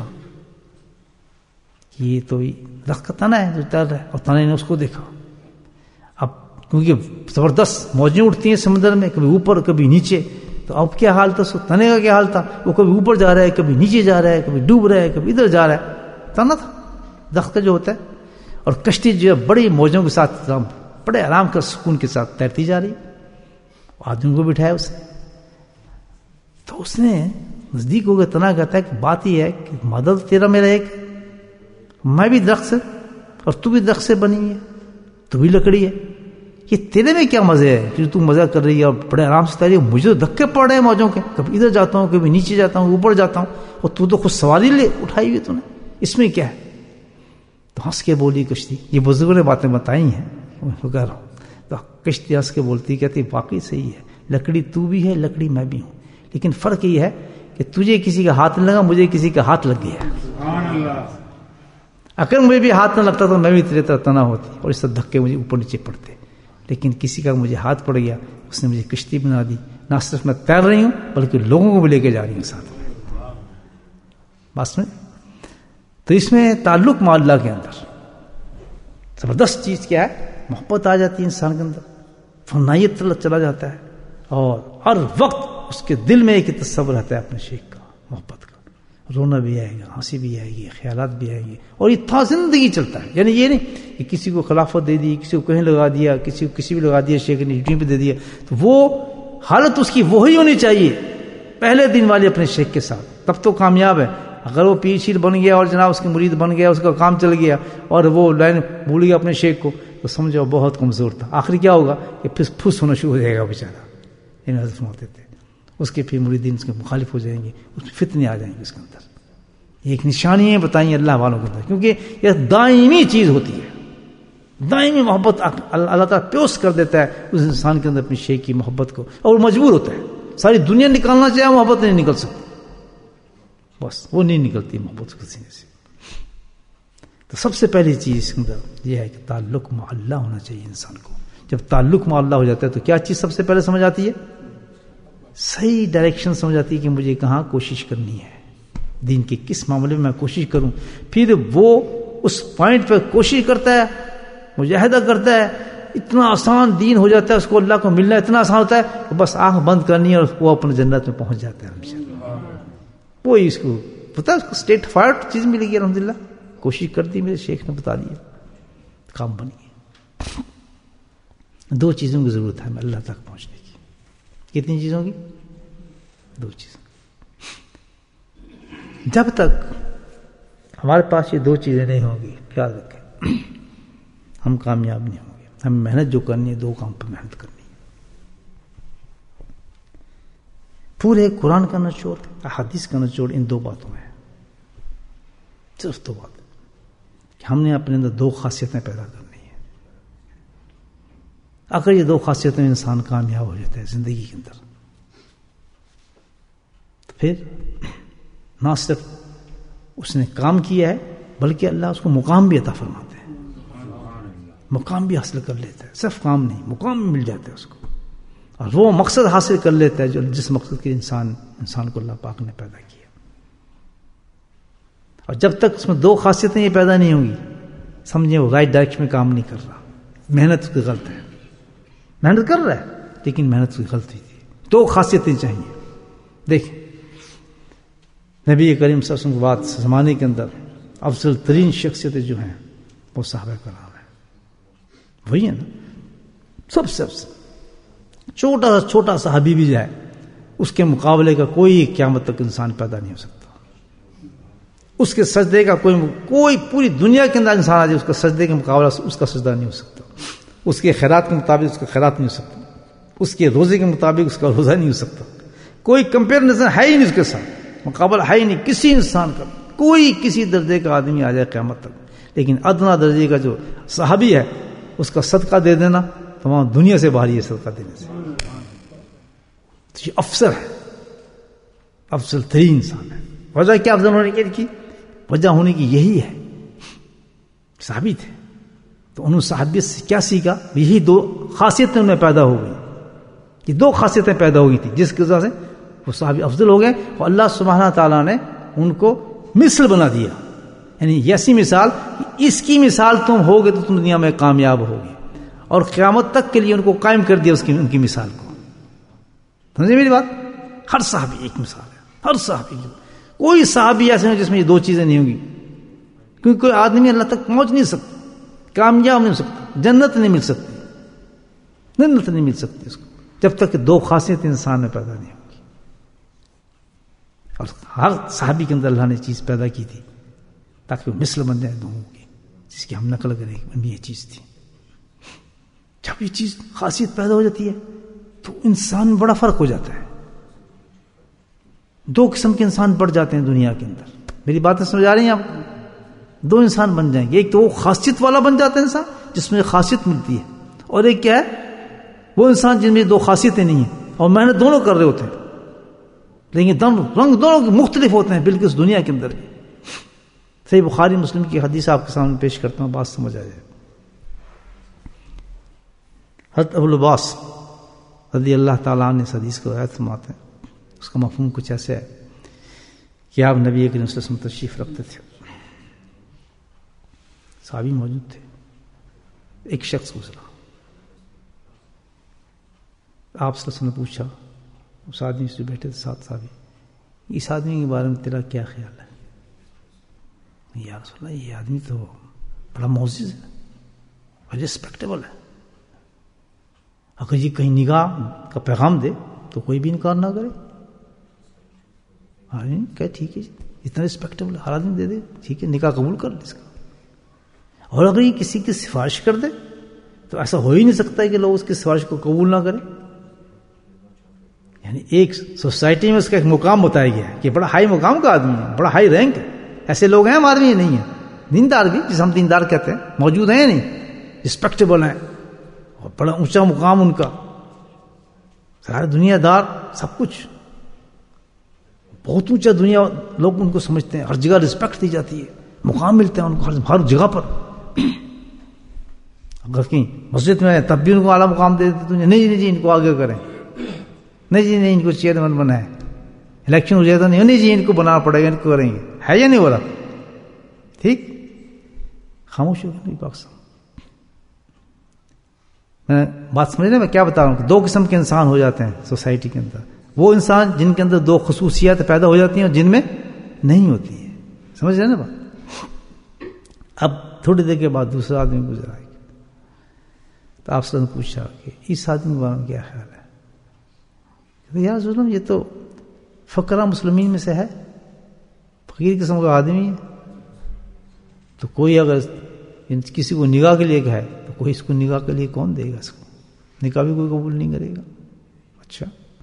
کہ یہ تو درخت کا تنا ہے جو تیر رہا ہے، اور تنے نے اس کو دیکھا. اب کیونکہ زبردست موجیں اٹھتی ہیں سمندر میں، کبھی اوپر کبھی نیچے، تو اب کیا حال تھا تنے کا؟ کیا حال تھا؟ وہ کبھی اوپر جا رہا ہے، کبھی نیچے جا رہا ہے، کبھی ڈوب رہا ہے، کبھی ادھر جا رہا ہے. تنا تھا درخت کا جو ہوتا ہے، اور کشتی جو ہے بڑی موجوں کے ساتھ بڑے آرام کا سکون کے ساتھ تیرتی جا رہی. آدمی کو بٹھایا اسے، تو اس نے نزدیک ہو گیا. تنا کہتا ہے کہ بات یہ ہے کہ مدد تیرا میرا ایک، میں بھی درخت سے اور تو بھی درخت سے بنی ہے، تو بھی لکڑی ہے. یہ تیرے میں کیا مزے ہے کہ تو مزہ کر رہی ہے اور بڑے آرام سے تیری؟ مجھے تو دھکے پڑ رہے ہیں موجوں کے، کبھی ادھر جاتا ہوں، کبھی نیچے جاتا ہوں، اوپر جاتا ہوں، اور تو تو خود سواری لے اٹھائی ہوئی تو نے، اس میں کیا ہے؟ تو ہنس کے بولی کشتی. یہ بزرگوں نے باتیں بتائی ہیں، میں کہہ رہا ہوں. تو کشتی ہنس کے بولتی، کہتی واقعی صحیح ہے، لکڑی تو بھی ہے، لکڑی میں بھی ہوں، لیکن فرق یہ ہے کہ تجھے کسی کا ہاتھ نہیں لگا، مجھے کسی کا ہاتھ لگ گیا. اگر مجھے بھی ہاتھ نہ لگتا تو میں بھی تیرے طرح تنا ہوتی، اور اس طرح دھکے مجھے اوپر نیچے پڑتے. لیکن کسی کا مجھے ہاتھ پڑ گیا، اس نے مجھے کشتی بنا دی، نہ صرف میں تیر رہی ہوں بلکہ لوگوں کو بھی لے کے جا رہی ہوں ساتھ میں. بس میں تو اس میں تعلق مع اللہ کے اندر زبردست چیز کیا ہے؟ محبت آ جاتی ہے انسان کے اندر، فنائیت چلا جاتا ہے، اور ہر وقت اس کے دل میں ایک تصور رہتا ہے اپنے شیخ کا، محبت کا. رونا بھی آئے گا، ہنسی بھی آئے گی، خیالات بھی آئیں گے، اور یہ تھا زندگی چلتا ہے. یعنی یہ نہیں کہ کسی کو خلافت دے دی، کسی کو کہیں لگا دیا، کسی کو کسی بھی لگا دیا، شیخ نے یوٹیوب پہ دے دیا، تو وہ حالت اس کی وہی ہونی چاہیے پہلے دن والی اپنے شیخ کے ساتھ، تب تو کامیاب ہے. اگر وہ پیر شیر بن گیا اور جناب اس کے مرید بن گیا، اس کا کام چل گیا اور وہ لائن بھول گیا اپنے شیخ کو، تو سمجھو بہت کمزور تھا. آخری کیا ہوگا کہ پھر پھس ہونا شروع ہو جائے گا بیچارہ. ان حضرت ہوتے تھے اس کے پھر مریدین اس کے مخالف ہو جائیں گے، اس میں فتنے آ جائیں گے اس کے اندر. یہ ایک نشانیاں بتائیں اللہ والوں کے اندر، کیونکہ یہ دائمی چیز ہوتی ہے. دائمی محبت اللہ تعالیٰ پیوس کر دیتا ہے اس انسان کے اندر اپنی شیخ کی محبت کو، اور وہ مجبور ہوتا ہے. ساری دنیا نکالنا چاہے محبت نہیں نکل سکتی، بس وہ نہیں نکلتی محبت کے سینے سے. تو سب سے پہلی چیز اس کے اندر یہ ہے کہ تعلق مع اللہ ہونا چاہیے انسان کو. جب تعلق مع اللہ ہو جاتا ہے تو کیا چیز سب سے پہلے سمجھ آتی ہے؟ صحیح ڈائریکشن سمجھ آتی ہے کہ مجھے کہاں کوشش کرنی ہے، دین کے کس معاملے میں میں کوشش کروں. پھر وہ اس پوائنٹ پہ کوشش کرتا ہے، مجاہدہ کرتا ہے. اتنا آسان دین ہو جاتا ہے، اس کو اللہ کو ملنا اتنا آسان ہوتا ہے کہ بس آنکھ بند کرنی ہے اور وہ اپنے جنت میں پہنچ جاتا ہے ہمیشہ. وہی اس کو پتا ہے، اس کو اسٹیٹ فارورڈ چیز ملے گی. الحمدللہ کوشش کر دی، میرے شیخ نے بتا دیا، کام بن گیا. دو چیزوں کی ضرورت ہے اللہ تک پہنچنے کی. کتنی چیزوں کی؟ دو چیزوں. جب تک ہمارے پاس یہ دو چیزیں نہیں ہوں گی، خیال رکھیں، ہم کامیاب نہیں ہوں گے. ہم محنت جو کرنی ہے، دو کام پہ محنت کرنی ہے. پورے قرآن کا نچوڑ، احادیث کا نچوڑ ان دو باتوں میں ہے. صرف دو بات کہ ہم نے اپنے اندر دو خاصیتیں پیدا کرنی ہیں. اگر یہ دو خاصیتیں انسان کامیاب ہو جاتا ہے زندگی کے اندر، تو پھر نہ صرف اس نے کام کیا ہے بلکہ اللہ اس کو مقام بھی عطا فرماتے ہیں. مقام بھی حاصل کر لیتا ہے، صرف کام نہیں، مقام بھی مل جاتا ہے اس کو، اور وہ مقصد حاصل کر لیتا ہے جو جس مقصد کے انسان انسان کو اللہ پاک نے پیدا کیا. اور جب تک اس میں دو خاصیتیں یہ پیدا نہیں ہوں گی، سمجھیں وہ رائٹ ڈائریکشن میں کام نہیں کر رہا. محنت اس کی غلط ہے، محنت کر رہا ہے لیکن محنت اس کی غلط ہوئی تھی. دو خاصیتیں چاہیے. دیکھیں نبی کریم صلی اللہ علیہ وسلم کے بعد زمانے کے اندر افضل ترین شخصیتیں جو ہیں وہ صحابہ کرام ہیں. وہی ہے نا سب سے افضل. چھوٹا سا چھوٹا صحابی بھی جائے اس کے مقابلے کا کوئی قیامت تک انسان پیدا نہیں ہو سکتا. اس کے سجدے کا کوئی کوئی پوری دنیا کے اندر انسان آ جائے، اس کا سجدے کے مقابلہ اس کا سجدہ نہیں ہو سکتا. اس کے خیرات کے مطابق اس کا خیرات نہیں ہو سکتا. اس کے روزے کے مطابق اس کا روزہ نہیں ہو سکتا. کوئی کمپیریزن ہے ہی نہیں اس کے ساتھ، مقابلہ ہے ہی نہیں کسی انسان کا. کوئی کسی درجے کا آدمی آ جائے قیامت تک، لیکن ادنا درجے کا جو صحابی ہے اس کا صدقہ دے دینا تمام دنیا سے باہر ہے صدقہ دینے سے. تو یہ افسر ہے، افضل ترین انسان ہے. وجہ کیا افضل ہونے کی؟ وجہ ہونے کی یہی ہے، صحابی تھے تو انہوں نے صحابیت سے کیا سیکھا؟ یہی دو خاصیتیں انہیں پیدا ہو گئی. یہ دو خاصیتیں پیدا ہو گئی تھی جس کی وجہ سے وہ صحابی افضل ہو گئے، اور اللہ سبحانہ تعالیٰ نے ان کو مثل بنا دیا. یعنی ایسی مثال، اس کی مثال تم ہوگے تو تم دنیا میں کامیاب ہوگے، اور قیامت تک کے لیے ان کو قائم کر دیا اس کی ان کی مثال کو. سمجھے میری بات؟ ہر صحابی ایک مثال ہے، ہر صحابی. کوئی صحابی ایسے نہیں جس میں یہ دو چیزیں نہیں ہوں گی، کیونکہ کوئی آدمی اللہ تک پہنچ نہیں سکتا، کامیاب نہیں ہو سکتا، جنت نہیں مل سکتی، جنت نہیں مل سکتی اس کو جب تک کہ دو خاصیتیں انسان میں پیدا نہیں ہوگی. اور ہر صحابی کے اندر اللہ نے چیز پیدا کی تھی تاکہ وہ مثل بن جائے دونوں کی، جس کی ہم نقل کریں ان میں یہ چیز تھی. جب یہ چیز خاصیت پیدا ہو جاتی ہے تو انسان میں بڑا فرق ہو جاتا ہے. دو قسم کے انسان بڑھ جاتے ہیں دنیا کے اندر. میری باتیں سمجھ آ رہی ہیں آپ؟ دو انسان بن جائیں گے. ایک تو وہ خاصیت والا بن جاتا ہے انسان جس میں خاصیت ملتی ہے، اور ایک کیا ہے؟ وہ انسان جن میں دو خاصیتیں نہیں ہیں اور محنت دونوں کر رہے ہوتے ہیں، لیکن دونوں رنگ دونوں کے مختلف ہوتے ہیں بالکل اس دنیا کے اندر. صحیح بخاری مسلم کی حدیث آپ کے سامنے پیش کرتا ہوں، بات سمجھ آ جائے. حضرت ابو العباس رضی اللہ تعالیٰ عنہ اس حدیث کو روایت فرماتے ہیں. اس کا مفہوم کچھ ایسے ہے کہ آپ نبی کریم صلی اللہ علیہ وسلم تشریف رکھتے تھے، صحابی موجود تھے، ایک شخص گزرا، آپ صلی اللہ علیہ وسلم نے پوچھا اس آدمی سے بیٹھے تھے ساتھ صحابی، اس آدمی کے بارے میں تیرا کیا خیال ہے؟ یا رسول اللہ یہ آدمی تو بڑا معزز ہے، بڑا ریسپیکٹیبل ہے، اگر یہ کہیں نگاہ کا پیغام دے تو کوئی بھی انکار نہ کرے. آدمی کہ ٹھیک ہے جی اتنا ریسپیکٹیبل ہے، ہر آدمی دے دے، ٹھیک ہے نکاح قبول کر لے اس کا. اور اگر یہ کسی کی سفارش کر دے تو ایسا ہو ہی نہیں سکتا ہے کہ لوگ اس کی سفارش کو قبول نہ کریں. یعنی ایک سوسائٹی میں اس کا ایک مقام بتایا گیا ہے کہ بڑا ہائی مقام کا آدمی ہے، بڑا ہائی رینک ہے. ایسے لوگ ہیں ہم آدمی نہیں ہیں، دیندار بھی جسے ہم دیندار کہتے ہیں موجود ہیں نہیں، ریسپیکٹیبل ہیں اور بڑا اونچا مقام ان کا، سارے دنیا دار سب کچھ بہت اونچا، دنیا لوگ ان کو سمجھتے ہیں، ہر جگہ رسپیکٹ دی جاتی ہے، مقام ملتے ہیں ان کو ہر جگہ پر. اگر کہیں مسجد میں تب بھی ان کو اعلیٰ مقام دے دیتے، نہیں نہیں جی ان کو آگے کریں، نہیں جی نہیں ان کو چیئرمین بنائیں، الیکشن ہو جائے تو نہیں نہیں جی ان کو بنانا پڑے گا، ان کو کریں گے، ہے یا نہیں ہو رہا؟ ٹھیک خاموش ہو گئی پاکستان. میں بات سمجھ رہے میں کیا بتا رہا ہوں؟ دو قسم کے انسان ہو جاتے ہیں سوسائٹی کے اندر، وہ انسان جن کے اندر دو خصوصیات پیدا ہو جاتی ہیں اور جن میں نہیں ہوتی ہے. سمجھ رہے ہیں نا بات؟ اب تھوڑی دیر کے بعد دوسرا آدمی گزرا ہے تو آپ سے پوچھا کہ اس آدمی کے بارے میں کیا خیال ہے؟ یار ظلم یہ تو فقراء مسلمین میں سے ہے، فقیر قسم کا آدمی ہے، تو کوئی اگر کسی کو نگاہ کے لیے کہے تو کوئی اس کو نگاہ کے لیے کون دے گا؟ اس کو نکاح بھی کوئی قبول نہیں کرے گا. اچھا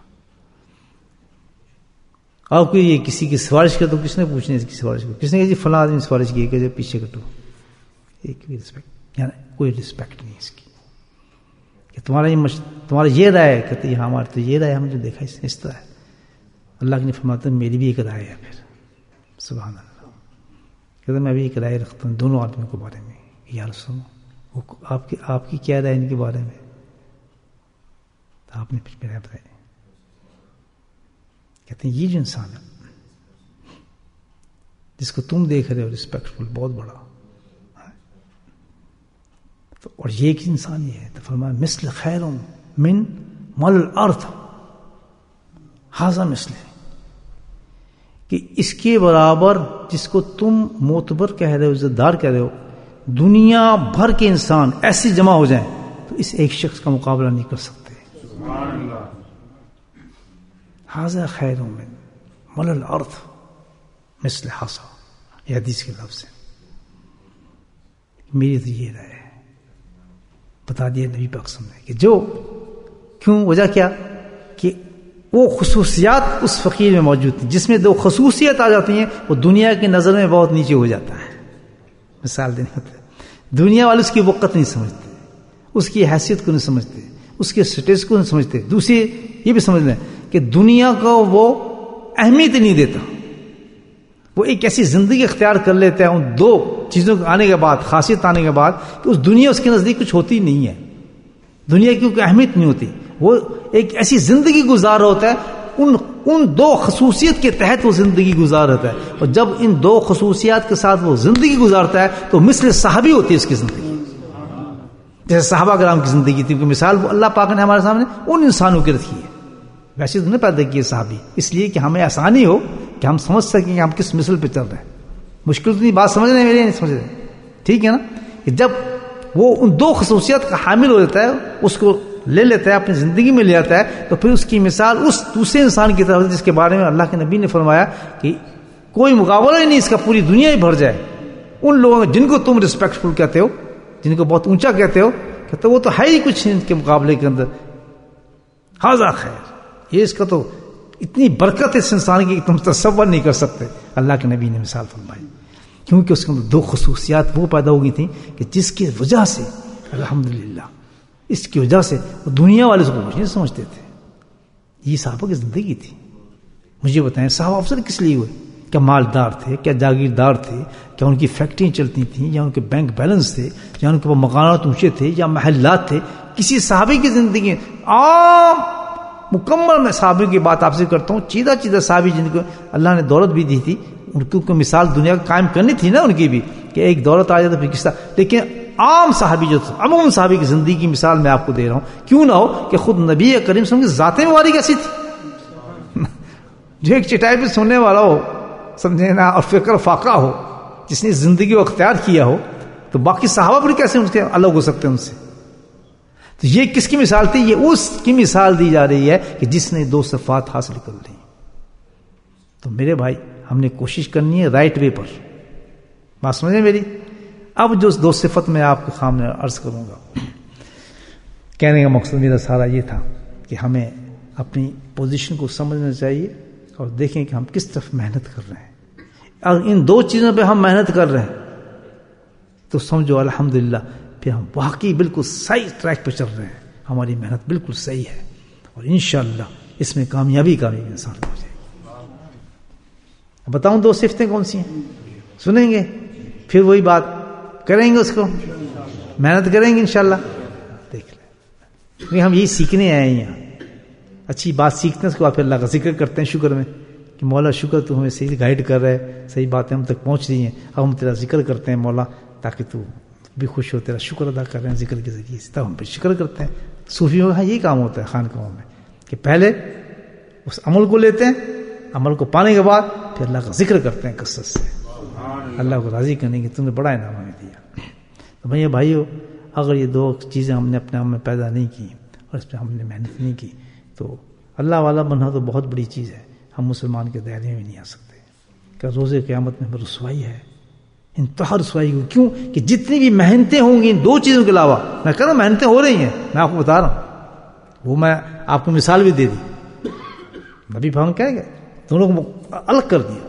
آپ کو یہ کسی کی سفارش کر تو کس نے پوچھنے اس کی سفارش کو؟ کس نے کہا جی فلاں آدمی سفارش کی کہ جو پیچھے کٹو؟ ایک بھی رسپیکٹ، یعنی کوئی رسپیکٹ نہیں اس کی کہ تمہارا یہ مش... تمہارا یہ رائے ہے، کہتے ہیں ہمارے تو یہ رائے ہم جو دیکھا اس, اس طرح ہے. اللہ نے فرماتا ہے میری بھی ایک رائے ہے. پھر سبحان اللہ کہتے میں بھی ایک رائے رکھتا ہوں دونوں آدمیوں کے بارے میں. یا رسول وہ آپ کی آپ کی کیا رائے ان کے بارے میں؟ تو آپ نے پھر میرا بتایا. کہتے ہیں یہ جو انسان ہے جس کو تم دیکھ رہے ہو ریسپیکٹفل، بہت بڑا، تو اور یہ ایک انسان یہ ہے تو فرمایا مثل خیر من مال الارض، ھذا مثل، کہ اس کے برابر جس کو تم معتبر کہہ رہے ہو، عزت دار کہہ رہے ہو، دنیا بھر کے انسان ایسے جمع ہو جائیں تو اس ایک شخص کا مقابلہ نہیں کر سکتے. ھذا خیر من مال الارض مثل ھذا، یہ حدیث کے لفظ ہے. میری تو یہ رائے ہے، بتا دیا نبی پاک صلی اللہ علیہ وسلم نے کہ جو کیوں، وجہ کیا کہ وہ خصوصیات اس فقیر میں موجود تھیں. جس میں دو خصوصیت آ جاتی ہیں وہ دنیا کی نظر میں بہت نیچے ہو جاتا ہے. مثال دینے ہوتا ہے، دنیا والے اس کی وقت نہیں سمجھتے، اس کی حیثیت کو نہیں سمجھتے، اس کے سٹیٹس کو نہیں سمجھتے. دوسری یہ بھی سمجھ لیں کہ دنیا کو وہ اہمیت نہیں دیتا، وہ ایک ایسی زندگی اختیار کر لیتا ہے ان دو چیزوں کے آنے کے بعد، خاصیت آنے کے بعد، کہ اس دنیا اس کے نزدیک کچھ ہوتی نہیں ہے. دنیا کی کوئی اہمیت نہیں ہوتی، وہ ایک ایسی زندگی گزار ہوتا ہے، ان ان دو خصوصیت کے تحت وہ زندگی گزار رہتا ہے. اور جب ان دو خصوصیات کے ساتھ وہ زندگی گزارتا ہے تو مثل صحابی ہوتی ہے اس کی زندگی، جیسے صحابہ کرام کی زندگی تھی. کہ مثال وہ اللہ پاک نے ہمارے سامنے ان انسانوں کی رکھی ہے. ویسے تو نہیں پیدا کیے صحابی اس لیے کہ ہمیں آسانی ہو کہ ہم سمجھ سکیں کہ ہم کس مثل پہ چل رہے ہیں. مشکل تو نہیں بات سمجھ رہے ہیں میرے، نہیں سمجھ رہے، ٹھیک ہے نا؟ کہ جب وہ ان دو خصوصیات کا حامل ہو جاتا ہے، اس کو لے لیتا ہے، اپنی زندگی میں لے آتا ہے، تو پھر اس کی مثال اس دوسرے انسان کی طرف جس کے بارے میں اللہ کے نبی نے فرمایا کہ کوئی مقابلہ ہی نہیں اس کا، پوری دنیا ہی بھر جائے. ان لوگوں جن کو تم ریسپیکٹفل کہتے ہو، جن کو بہت اونچا کہتے ہو، کہتے وہ تو ہے ہی کچھ ان کے مقابلے کے اندر. ھذا خیر، یہ اس کا تو اتنی برکت اس انسان کی تم تصور نہیں کر سکتے. اللہ کے نبی نے مثال فرمائی، کیونکہ اس کے اندر دو خصوصیات وہ پیدا ہو گئی تھیں کہ جس کی وجہ سے الحمدللہ، اس کی وجہ سے وہ دنیا والے اس کو کچھ نہیں سمجھتے تھے. یہ صحابہ کی زندگی تھی. مجھے بتائیں صحابہ افضل کس لیے ہوئے؟ کیا مالدار تھے؟ کیا جاگیردار تھے؟ کیا ان کی فیکٹریاں چلتی تھیں؟ یا ان کے بینک بیلنس تھے؟ یا ان کے مکانات اونچے تھے؟ یا محلات تھے؟ کسی صحابی کی زندگی عام مکمل میں صحابی کی بات آپ سے کرتا ہوں، چیدہ چیدہ صحابی جن کو اللہ نے دولت بھی دی تھی، ان کو مثال دنیا کو قائم کرنی تھی نا ان کی بھی، کہ ایک دولت آ جائے تو پھر کس طرح، لیکن عام صحابی جو تھا، عموم صحابی کی زندگی کی مثال میں آپ کو دے رہا ہوں، کیوں نہ ہو کہ خود نبی کریم صلی اللہ علیہ وسلم کی ذات مبارک ایسی تھی، جو ایک چٹائی پہ سونے والا ہو، سمجھے نا، اور فکر فاقہ ہو، جس نے زندگی کو اختیار کیا ہو، تو باقی صحابہ پر کیسے ان کے الگ ہو سکتے ہیں ان سے؟ تو یہ کس کی مثال تھی؟ یہ اس کی مثال دی جا رہی ہے کہ جس نے دو صفات حاصل کر لی. تو میرے بھائی ہم نے کوشش کرنی ہے رائٹ وے پر، بات سمجھیں میری. اب جو دو صفت میں آپ کے سامنے عرض کروں گا، کہنے کا مقصد میرا سارا یہ تھا کہ ہمیں اپنی پوزیشن کو سمجھنا چاہیے اور دیکھیں کہ ہم کس طرف محنت کر رہے ہیں. اگر ان دو چیزوں پہ ہم محنت کر رہے ہیں تو سمجھو الحمدللہ پھر ہم واقعی بالکل صحیح ٹریک پہ چل رہے ہیں، ہماری محنت بالکل صحیح ہے، اور انشاءاللہ اس میں کامیابی کا بھی انسان ہو جائے گی. بتاؤں دو صفتیں کون سی ہیں؟ سنیں گے پھر وہی بات کریں گے، اس کو محنت کریں گے انشاءاللہ. دیکھ لیں ہم یہی سیکھنے آئے ہیں یہاں، اچھی بات سیکھتے ہیں، اس کے بعد پھر اللہ کا ذکر کرتے ہیں شکر میں کہ مولا شکر تو ہمیں صحیح گائیڈ کر رہا ہے، صحیح باتیں ہم تک پہنچ رہی ہیں، اب ہم تیرا ذکر کرتے ہیں مولا تاکہ تو بھی خوش ہو، تیرا شکر ادا کر رہے ہیں ذکر کے ذریعے سے، تب ہم پہ شکر کرتے ہیں. صوفیوں کا یہی کام ہوتا ہے خانقاہوں میں کہ پہلے اس عمل کو لیتے ہیں، عمل کو پانے کے بعد پھر اللہ کا ذکر کرتے ہیں کثرت سے، اللہ کو راضی کرنے کی تم نے بڑا انعام ہمیں دیا. تو بھائی بھائیو، اگر یہ دو چیزیں ہم نے اپنے آپ میں پیدا نہیں کی اور اس پہ ہم نے محنت نہیں کی تو اللہ والا بننا تو بہت بڑی چیز ہے، ہم مسلمان کے دائرے میں نہیں آ سکتے. کہ روز قیامت میں رسوائی ہے، انتہا رسوائی ہوگی. کیوں کہ جتنی بھی محنتیں ہوں گی ان دو چیزوں کے علاوہ، میں کہہ رہا ہوں محنتیں ہو رہی ہیں، میں آپ کو بتا رہا ہوں، وہ میں آپ کو مثال بھی دے دی. نبی پاک کہہ گئے دونوں کو الگ کر دیا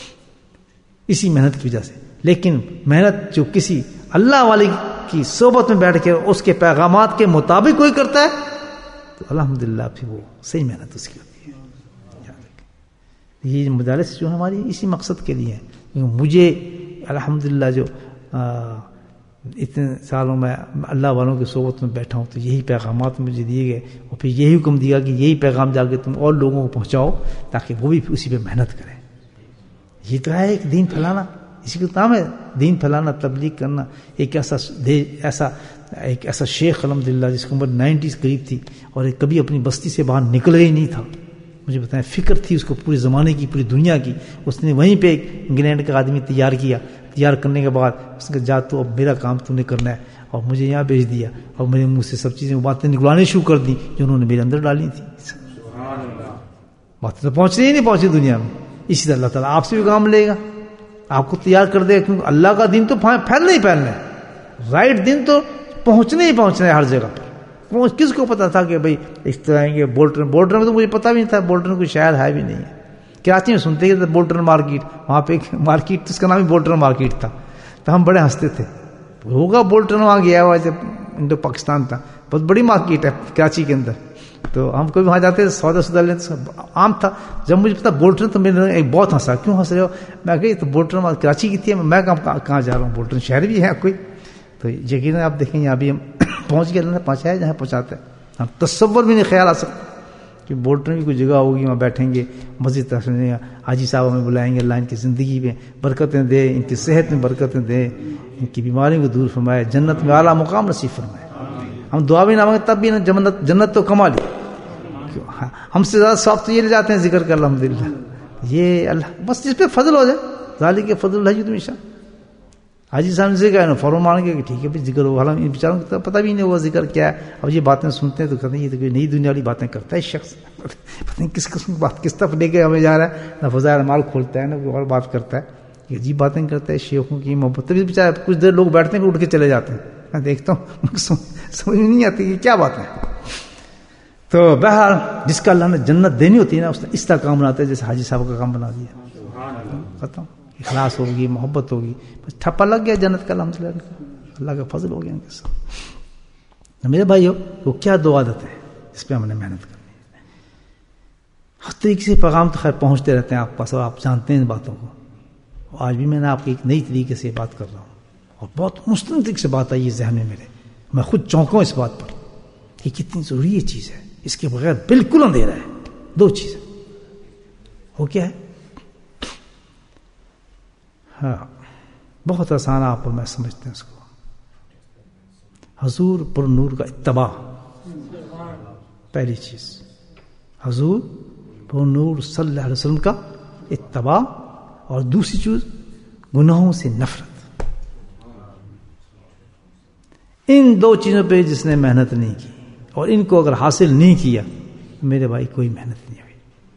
اسی محنت کی وجہ سے. لیکن محنت جو کسی اللہ والے کی صحبت میں بیٹھ کے اس کے پیغامات کے مطابق کوئی کرتا ہے تو الحمدللہ پھر وہ صحیح محنت اس کی ہوتی ہے. یہ مجالس جو ہماری اسی مقصد کے لیے ہے. مجھے الحمدللہ جو اتنے سالوں میں اللہ والوں کی صحبت میں بیٹھا ہوں تو یہی پیغامات مجھے دیے گئے، اور پھر یہی حکم دیا کہ یہی پیغام جا کے تم اور لوگوں کو پہنچاؤ تاکہ وہ بھی اسی پہ محنت کریں. یہ تو ہے ایک دین پھیلانا، اسی کا کام ہے دین پھیلانا، تبلیغ کرنا. ایک ایسا ایسا ایک ایسا شیخ الحمدللہ جس کی عمر نائنٹی سے قریب تھی اور ایک کبھی اپنی بستی سے باہر نکلا ہی نہیں تھا، مجھے بتائیں فکر تھی اس کو پورے زمانے کی، پوری دنیا کی. اس نے وہیں پہ ایک انگلینڈ کا آدمی تیار کیا، تیار کرنے کے بعد اس نے جا تو اب میرا کام تو نے کرنا ہے، اور مجھے یہاں بھیج دیا اور میرے منہ سے سب چیزیں باتیں نکلوانے شروع کر دی جو انہوں نے میرے اندر ڈالی تھی. باتیں تو پہنچ رہی نہیں پہنچی دنیا میں. اسی طرح اللہ تعالیٰ آپ سے بھی کام لے گا، آپ کو تیار کر دے گا، کیونکہ اللہ کا دین تو پھیلنا ہی پھیلنا ہے، رائٹ دین تو پہنچنے ہی پہنچنا ہے ہر جگہ پر. پہنچ کس کو پتا تھا کہ بھائی اس طرح آئیں گے بولٹن بولٹن میں تو مجھے پتا بھی نہیں تھا، بولٹن کوئی شاید ہے بھی نہیں ہے. کراچی میں سنتے تھے بولٹن مارکیٹ، وہاں پہ ایک مارکیٹ اس کا نام ہی بولٹن مارکیٹ تھا، تو ہم بڑے ہنستے تھے. ہوگا بولٹن وہاں گیا ہوا جب انڈو پاکستان تھا، بہت بڑی مارکیٹ ہے کراچی کے اندر. تو ہم کبھی وہاں جاتے تھے سودا سودا لیتے، عام تھا. جب مجھے پتا بولٹن تو میرے ایک بہت ہنسا، کیوں ہنس رہے ہو؟ میں کہ تو بولٹن کراچی کی تھی، میں کہاں جا رہا ہوں، بولٹن شہر بھی ہے کوئی. تو یقیناً آپ دیکھیں یہاں بھی ہم پہنچ گئے، اللہ نے پہنچایا جہاں پہنچاتا ہے. ہم تصور بھی نہیں خیال آ سکتا کہ بولٹن کی کوئی جگہ ہوگی وہاں بیٹھیں گے، مسجد تشریح حاجی صاحب ہمیں بلائیں گے، اللہ ان کی زندگی میں برکتیں دے، ان کی صحت میں برکتیں دے، ان کی بیماریوں کو دور فرمائے، جنت میں اعلیٰ مقام نصیب فرمائے. ہم دعا بھی نہ مانگے تب بھی جنت جنت تو کما لی. ہم سے زیادہ ثواب تو یہ لے جاتے ہیں ذکر کر الحمدللہ. یہ اللہ بس جس پہ فضل ہو جائے، ذالک فضل اللہ تم عشاء. حاجی صاحب نے ذکر ہے نا فوراً مان گیا کہ ٹھیک ہے ذکر ہو. حالانکہ ان بیچاروں کو پتہ بھی نہیں ہوگا ذکر کیا ہے. اب یہ باتیں سنتے ہیں تو کہتے ہیں یہ تو کوئی نئی دنیا والی باتیں کرتا ہے شخص، پتہ نہیں کس قسم کی بات کس طرف لے کے ہمیں جا رہا ہے. نہ فضائل مال کھولتا ہے نہ کوئی اور بات کرتا ہے، یہ عجیب باتیں کرتا ہے. شیخوں کی محبت بھی بیچارہ کچھ دیر لوگ بیٹھتے ہیں کہ اٹھ کے چلے جاتے ہیں. میں دیکھتا ہوں سمجھ میں نہیں آتی یہ کیا بات ہے. تو بہرحال جس کا اللہ نے جنت دینی ہوتی ہے نا اس نے اس طرح کام بناتا ہے جیسے حاجی صاحب کا کام بنا دیا. ختم. اخلاص ہوگی، محبت ہوگی، بس ٹھپا لگ گیا جنت کا الحمدللہ. اللہ کا فضل ہو گیا ان کے ساتھ. میرے بھائیو وہ کیا دو عادت ہے جس پہ ہم نے محنت کرنی ہے. ہر طریقے سے پیغام تو خیر پہنچتے رہتے ہیں آپ پاس اور آپ جانتے ہیں ان باتوں کو. آج بھی میں نے آپ کی ایک نئی طریقے سے بات کر رہا ہوں اور بہت مستقل سے بات آئی ہے ذہن میں میرے. میں خود چونکا ہوں اس بات پر کہ کتنی ضروری یہ چیز ہے. اس کے بغیر بالکل اندھیرا ہے. دو چیزیں وہ کیا ہے؟ ہاں بہت آسان آپ اور میں سمجھتے ہیں اس کو. حضور پر نور کا اتباع پہلی چیز، حضور پر نور صلی اللہ علیہ وسلم کا اتباع، اور دوسری چیز گناہوں سے نفرت. ان دو چیزوں پہ جس نے محنت نہیں کی اور ان کو اگر حاصل نہیں کیا میرے بھائی کوئی محنت نہیں ہوئی.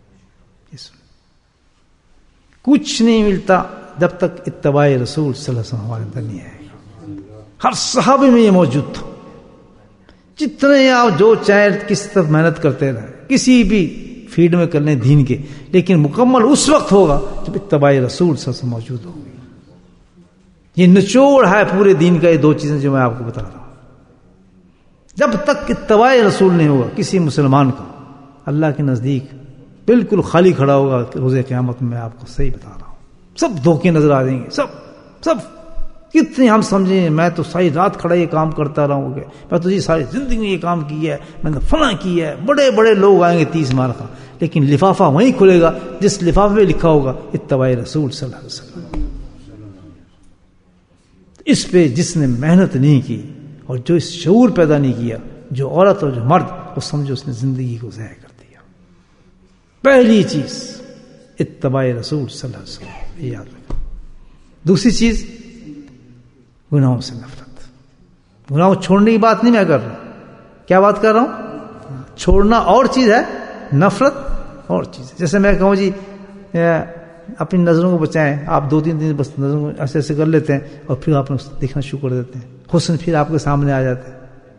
کچھ نہیں ملتا جب تک اتباع رسول صلی اللہ علیہ وسلم ہمارے اندر نہیں آئے گا. ہر صحابی میں یہ موجود تھا. جتنے آپ جو چاہے کس طرف محنت کرتے رہے کسی بھی فیلڈ میں کرنے دین کے، لیکن مکمل اس وقت ہوگا جب اتباع رسول صلی اللہ علیہ وسلم موجود ہوگی. یہ نچوڑ ہے پورے دین کا، یہ دو چیزیں جو میں آپ کو بتا رہا ہوں. جب تک اتباع رسول نہیں ہوگا کسی مسلمان کا، اللہ کے نزدیک بالکل خالی کھڑا ہوگا. روز قیامت میں آپ کو صحیح بتا رہا ہوں، سب دھوکے نظر آ جائیں گے. سب سب کتنے ہم سمجھیں میں تو ساری رات کھڑا یہ کام کرتا رہا ہوں، میں تو جی ساری زندگی میں یہ کام کیا ہے، میں نے فلاں کیا ہے. بڑے بڑے لوگ آئیں گے تیس مار کا، لیکن لفافہ وہیں کھلے گا جس لفافے میں لکھا ہوگا اتباع رسول صلی اللہ علیہ وسلم. اس پہ جس نے محنت نہیں کی اور جو اس شعور پیدا نہیں کیا، جو عورت اور جو مرد، وہ سمجھو اس نے زندگی کو ضائع کر دیا. پہلی چیز اتباع رسول صلی اللہ علیہ وسلم، یہ یاد رکھو. دوسری چیز گناہوں سے نفرت. گناہوں چھوڑنے کی بات نہیں میں کر رہا ہوں، کیا بات کر رہا ہوں؟ چھوڑنا اور چیز ہے، نفرت اور چیز ہے. جیسے میں کہوں جی اپنی نظروں کو بچائیں، آپ دو تین دن بس نظروں کو ایسے ایسے کر لیتے ہیں اور پھر آپ دیکھنا شروع کر دیتے ہیں. حسن پھر آپ کے سامنے آ جاتا ہے،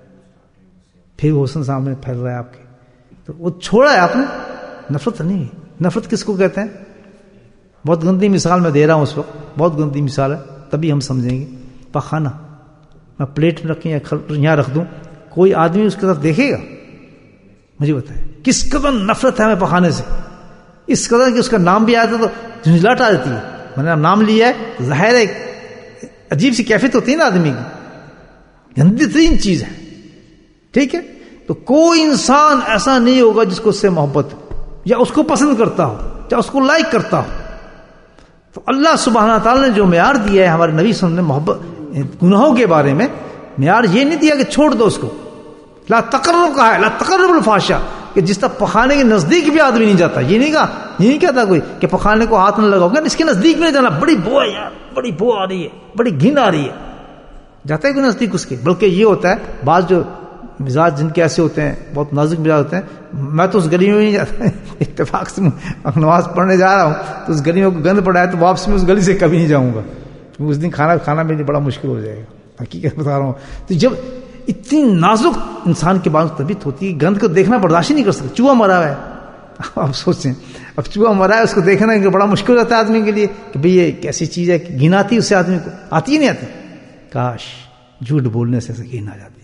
پھر وہ حسن سامنے پھیل رہا ہے آپ کے. تو وہ چھوڑا ہے آپ نے، نفرت نہیں. نفرت کس کو کہتے ہیں؟ بہت گندی مثال میں دے رہا ہوں اس وقت، بہت گندی مثال ہے، تبھی ہم سمجھیں گے. پخانہ میں پلیٹ میں رکھیں یا یہاں رکھ دوں، کوئی آدمی اس کی طرف دیکھے گا؟ مجھے بتائیں کس قدر نفرت ہے ہمیں پخانے سے. اس قدر کہ اس کا نام بھی آتا تو جھنجھلاہٹ آ جاتی ہے. میں نے نام لیا ہے تو ظاہر ہے عجیب سی کیفیت ہوتی ہے نا آدمی کی، گندی ترین چیز ہے. ٹھیک ہے، تو کوئی انسان ایسا نہیں ہوگا جس کو اس سے محبت یا اس کو پسند کرتا ہو یا اس کو لائک کرتا ہو. تو اللہ سبحانہ تعالیٰ نے جو معیار دیا ہے ہمارے نبی صلی اللہ علیہ وسلم نے محبت گناہوں کے بارے میں، معیار یہ نہیں دیا کہ چھوڑ دو اس کو. لا تقرب کہا ہے، لا تقرب الفحشاء، کہ جس طرح پخانے کے نزدیک بھی آدمی نہیں جاتا. یہ نہیں کہا، یہ نہیں کہتا کوئی کہ پخانے کو ہاتھ نہ لگاؤ، کہ اس کے نزدیک بھی نہیں جانا. بڑی بو ہے یار، بڑی بو آ رہی ہے، بڑی گھن آ رہی ہے، جاتا ہے کوئی نزدیک اس کے. بلکہ یہ ہوتا ہے بعض جو مزاج جن کے ایسے ہوتے ہیں، بہت نازک مزاج ہوتے ہیں، میں تو اس گلی میں نہیں جاتا. اتفاق سے نماز پڑھنے جا رہا ہوں تو اس گلی میں گند پڑا ہے تو واپس میں اس گلی سے کبھی نہیں جاؤں گا. اس دن کھانا کھانا میرے لیے بڑا مشکل ہو جائے گا، حقیقت بتا رہا ہوں. تو جب اتنی نازک انسان کے بعد طبیعت ہوتی ہے، گند کو دیکھنا برداشت ہی نہیں کر سکتا. چوہا مرا ہوا ہے، آپ سوچیں اب چوہا مرا ہے، اس کو دیکھنا بڑا مشکل ہوتا ہے آدمی کے لیے کہ بھئی یہ کیسی چیز ہے. گھن آتی اس سے آدمی کو، آتی ہی نہیں آتی. کاش جھوٹ بولنے سے گھن آ جاتی.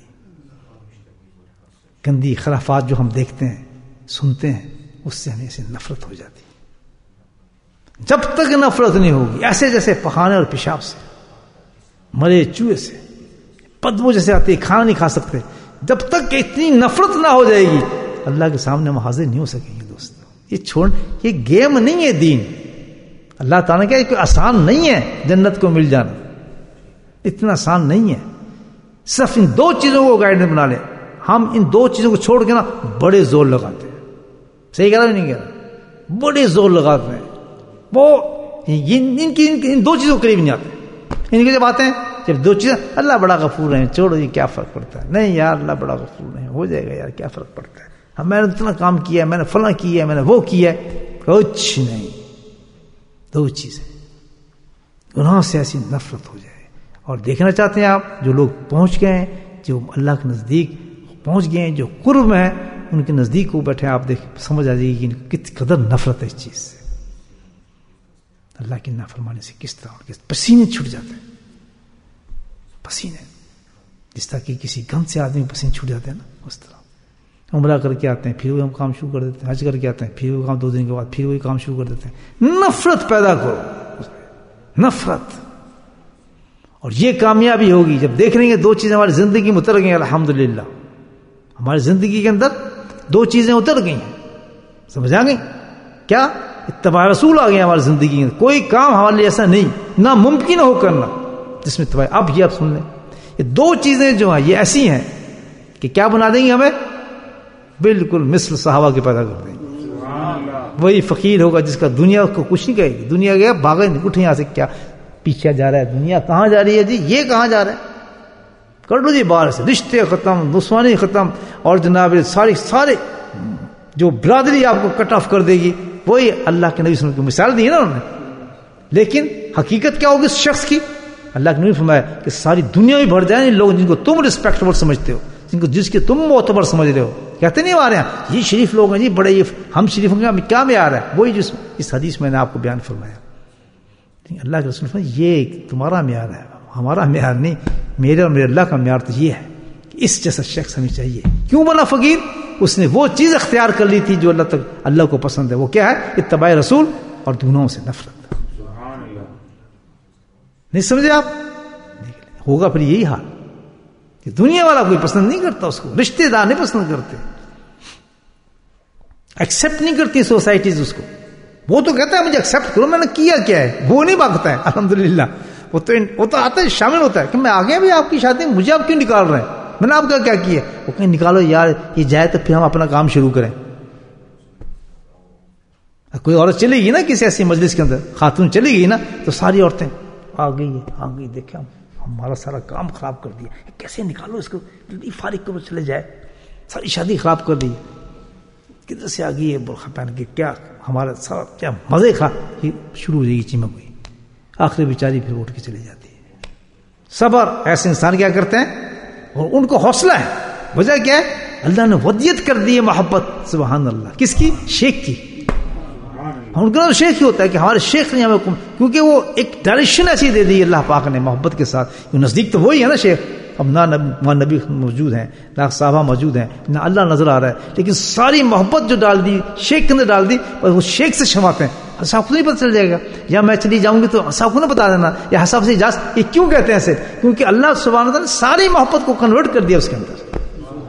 گندی خرافات جو ہم دیکھتے ہیں سنتے ہیں اس سے ہمیں سے نفرت ہو جاتی. جب تک نفرت نہیں ہوگی، ایسے جیسے پخانے اور پیشاب سے، مرے چوہے سے، بدبو جیسے آتی ہے، کھانا نہیں کھا سکتے، جب تک کہ اتنی نفرت نہ ہو جائے گی اللہ کے سامنے ہم حاضر نہیں ہو سکیں گے. دوستو یہ چھوڑ، یہ گیم نہیں ہے دین. اللہ تعالیٰ نے کہا کوئی آسان نہیں ہے جنت کو مل جانا، اتنا آسان نہیں ہے. صرف ان دو چیزوں کو گائیڈنس بنا لیں. ہم ان دو چیزوں کو چھوڑ کے نا بڑے زور لگاتے ہیں. صحیح کہہ رہا نہیں کہہ رہا؟ بڑے زور لگاتے ہیں. وہ ان کی ان دو چیزوں کے قریب نہیں آتے. ان کی جب آتے ہیں، جب دو چیزیں، اللہ بڑا غفور ہے، چھوڑو یہ کیا فرق پڑتا ہے. نہیں یار اللہ بڑا غفور ہے، ہو جائے گا یار، کیا فرق پڑتا ہے. ہم میں نے اتنا کام کیا ہے، میں نے فلاں کیا ہے، میں نے وہ کیا ہے. کچھ نہیں. دو چیزیں، گناہ سے ایسی نفرت ہو جائے. اور دیکھنا چاہتے ہیں آپ جو لوگ پہنچ گئے ہیں، جو اللہ کے نزدیک پہنچ گئے ہیں، جو قرب میں ہیں، ان کے نزدیک کو بیٹھے آپ دیکھ سمجھ آ جائے گی کہ کتنی قدر نفرت ہے اس چیز سے. اللہ کی نافرمانی سے کس طرح کس پسینے چھوٹ جاتے ہیں. پسینے جس طرح کہ کسی گند سے آدمی پسینے چھوٹ جاتے ہیں نا، اس طرح. عمرہ کر کے آتے ہیں پھر وہی ہم کام شروع کر دیتے ہیں، حج کر کے آتے ہیں پھر وہی کام، دو دن کے بعد پھر وہی کام شروع کر دیتے ہیں. نفرت پیدا کرو، نفرت. اور یہ کامیابی ہوگی جب دیکھ لیں گے دو چیزیں ہماری زندگی میں اتر گئی. الحمدللہ ہماری زندگی کے اندر دو چیزیں اتر گئی ہیں, سمجھ آ گئی کیا؟ اتباع رسول آ گیا ہماری زندگی میں. کوئی کام ہمارے لیے ایسا نہیں ناممکن ہو کرنا جس میں اتباع. اب یہ آپ سن لیں, یہ دو چیزیں جو ہیں یہ ایسی ہیں کہ کیا بنا دیں گے ہمیں بالکل مثل صحابہ کے پیدا کر دیں گے. وہی فقیر ہوگا جس کا دنیا کو کچھ نہیں کہے گی. دنیا گیا بھاگے اٹھے یہاں سے, کیا پیچھے جا رہا ہے دنیا, کہاں جا رہی ہے جی, یہ کہاں جا رہا ہے, کر لو جی باہر سے, رشتے ختم, دشمنی ختم, اور جناب سارے سارے جو برادری آپ کو کٹ آف کر دے گی. وہی اللہ کے نبی صلی اللہ علیہ وسلم کی مثال دی ہے نا انہوں نے. لیکن حقیقت کیا ہوگی اس شخص کی؟ اللہ کے نبی فرمایا کہ ساری دنیا میں بھر جائیں لوگ جن کو تم ریسپیکٹیبل سمجھتے ہو, جن کو جس کے تم معتبر سمجھ رہے ہو. کہتے نہیں آ رہے ہیں یہ شریف لوگ ہیں جی بڑے, یہ ہم شریف ہوں گے, کیا معیار ہے؟ وہی جس اس حدیث میں نے آپ کو بیان فرمایا. اللہ کے رسول فرمایا یہ تمہارا معیار ہے, ہمارا معیار نہیں. میرے اور میرے اللہ کا معیار تو یہ ہے کہ اس جیسا شخص ہمیں چاہیے. کیوں بنا فقیر؟ اس نے وہ چیز اختیار کر لی تھی جو اللہ تک اللہ کو پسند ہے. وہ کیا ہے؟ اتباع رسول اور گناہوں سے نفرت. نہیں سمجھے آپ؟ ہوگا پھر یہی حال کہ دنیا والا کوئی پسند نہیں کرتا اس کو, رشتے دار نہیں پسند کرتے, ایکسپٹ نہیں کرتی سوسائٹیز اس کو. وہ تو کہتا ہے مجھے ایکسپٹ کرو, میں نے کیا کیا ہے, وہ نہیں بھاگتا ہے. الحمدللہ وہ تو وہ تو آتا ہے, شامل ہوتا ہے کہ میں آ گیا بھی آپ کی شادی میں, مجھے آپ کیوں نکال رہے ہیں, میں نے آپ کا کیا کیا؟ وہ کہیں نکالو یار, یہ جائے تو پھر ہم اپنا کام شروع کریں. کوئی عورت چلے گی نا کسی ایسی مجلس کے اندر, خاتون چلی گئی نا تو ساری عورتیں آ گئی ہے آ گئی, دیکھیں ہمارا سارا کام خراب کر دیا, کیسے نکالو اس کو, جلدی فارغ کرو چلے جائے, ساری شادی خراب کر دی. کدھر سے آ گئی ہے برقع پہن کے, کیا ہمارا سارا کیا مزے کھا, شروع ہو جائے گی چمک ہوئی. آخری بیچاری پھر اٹھ کے چلی جاتی ہے. صبر, ایسے انسان کیا کرتے ہیں اور ان کو حوصلہ ہے. وجہ کیا ہے؟ اللہ نے ودیت کر دی ہے محبت. سبحان اللہ. کس کی؟ شیخ کی. ان کا شیخ ہی ہوتا ہے کہ ہمارے شیخ نے ہمیں, کیونکہ وہ ایک ڈائریکشن ایسی دے دی اللہ پاک نے محبت کے ساتھ. نزدیک تو وہی ہے نا شیخ. اب نہ نبی موجود ہیں, نہ صحابہ موجود ہیں, نہ اللہ نظر آ رہا ہے, لیکن ساری محبت جو ڈال دی شیخ کے اندر ڈال دی, اور وہ شیخ سے شماتے ہیں. صاحب کو نہیں پتہ چل جائے گا, یا میں چلی جاؤں گی تو صاحب کو نہ بتا دینا, یا حساب سے اجازت. یہ کیوں کہتے ہیں ایسے؟ کیونکہ اللہ سبحانہ وتعالی نے ساری محبت کو کنورٹ کر دیا اس کے اندر.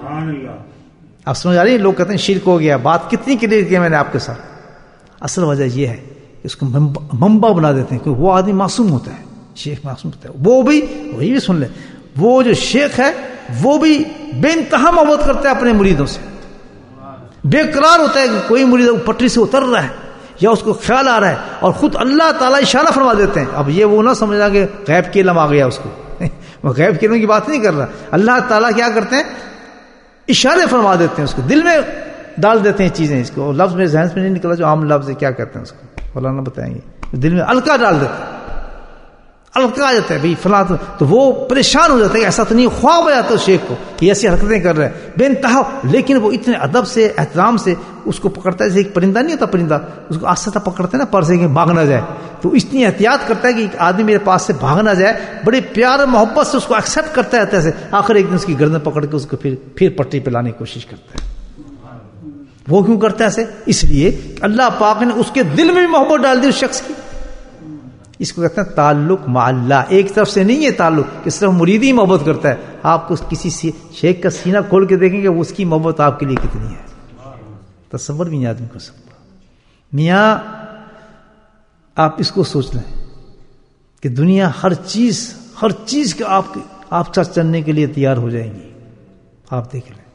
آپ سمجھ آ رہی ہے؟ لوگ کہتے ہیں شرک ہو گیا. بات کتنی کلیئر کی میں نے آپ کے ساتھ. اصل وجہ یہ ہے کہ اس کو منبع بنا دیتے ہیں, کیونکہ وہ آدمی معصوم ہوتا ہے, شیخ معصوم ہوتا ہے. وہ بھی وہی بھی سن لیں, وہ جو شیخ ہے وہ بھی بے انتہا محبت کرتا ہے اپنے مریدوں سے. بے قرار ہوتا ہے کہ کوئی مرید پٹری سے اتر رہا ہے یا اس کو خیال آ رہا ہے, اور خود اللہ تعالیٰ اشارہ فرما دیتے ہیں. اب یہ وہ نہ سمجھنا کہ غیب کے علم آ گیا اس کو, وہ غیب کے علم کی بات نہیں کر رہا. اللہ تعالیٰ کیا کرتے ہیں؟ اشارے فرما دیتے ہیں, اس کو دل میں ڈال دیتے ہیں چیزیں. اس کو لفظ میرے ذہن سے نہیں نکلا جو عام لفظ ہے, کیا کہتے ہیں اس کو, فلانا بتائیں گے. دل میں الکا ڈال دیتے ہیں, الکا آ جاتا ہے بھائی فلاں, تو وہ پریشان ہو جاتا ہے. ایسا تو نہیں, خواب ہو جاتا ہے شیخ کو کہ ایسی حرکتیں کر رہے ہیں بے انتہا, لیکن وہ اتنے ادب سے احترام سے اس کو پکڑتا ہے. جیسے ایک پرندہ نہیں ہوتا, پرندہ اس کو آستہ آستہ پکڑتے ہیں نا پر سے کہ بھاگ نہ جائے, تو اتنی احتیاط کرتا ہے کہ ایک آدمی میرے پاس سے بھاگ نہ جائے. بڑے پیار اور محبت سے اس کو ایکسیپٹ کرتا ہے ایسے. آخر ایک دن اس کی گردن پکڑ کے اس کو پھر پھر پٹری پہ لانے کی کوشش کرتا ہے. وہ کیوں کرتا ہے ایسے؟ اس لیے کہ اللہ پاک نے اس کے دل میں بھی محبت ڈال دی اس شخص کی. اس کو کہتے ہیں تعلق مع اللہ. ایک طرف سے نہیں ہے تعلق کہ صرف مرید ہی محبت کرتا ہے. آپ کو کسی شیخ کا سینہ کھول کے دیکھیں گے اس کی محبت آپ کے لیے کتنی ہے, تصور بھی نہیں آدمی کر سکتا. میاں آپ اس کو سوچ لیں کہ دنیا ہر چیز ہر چیز کا آپ آپ ساتھ چلنے کے لیے تیار ہو جائیں گی. آپ دیکھ لیں,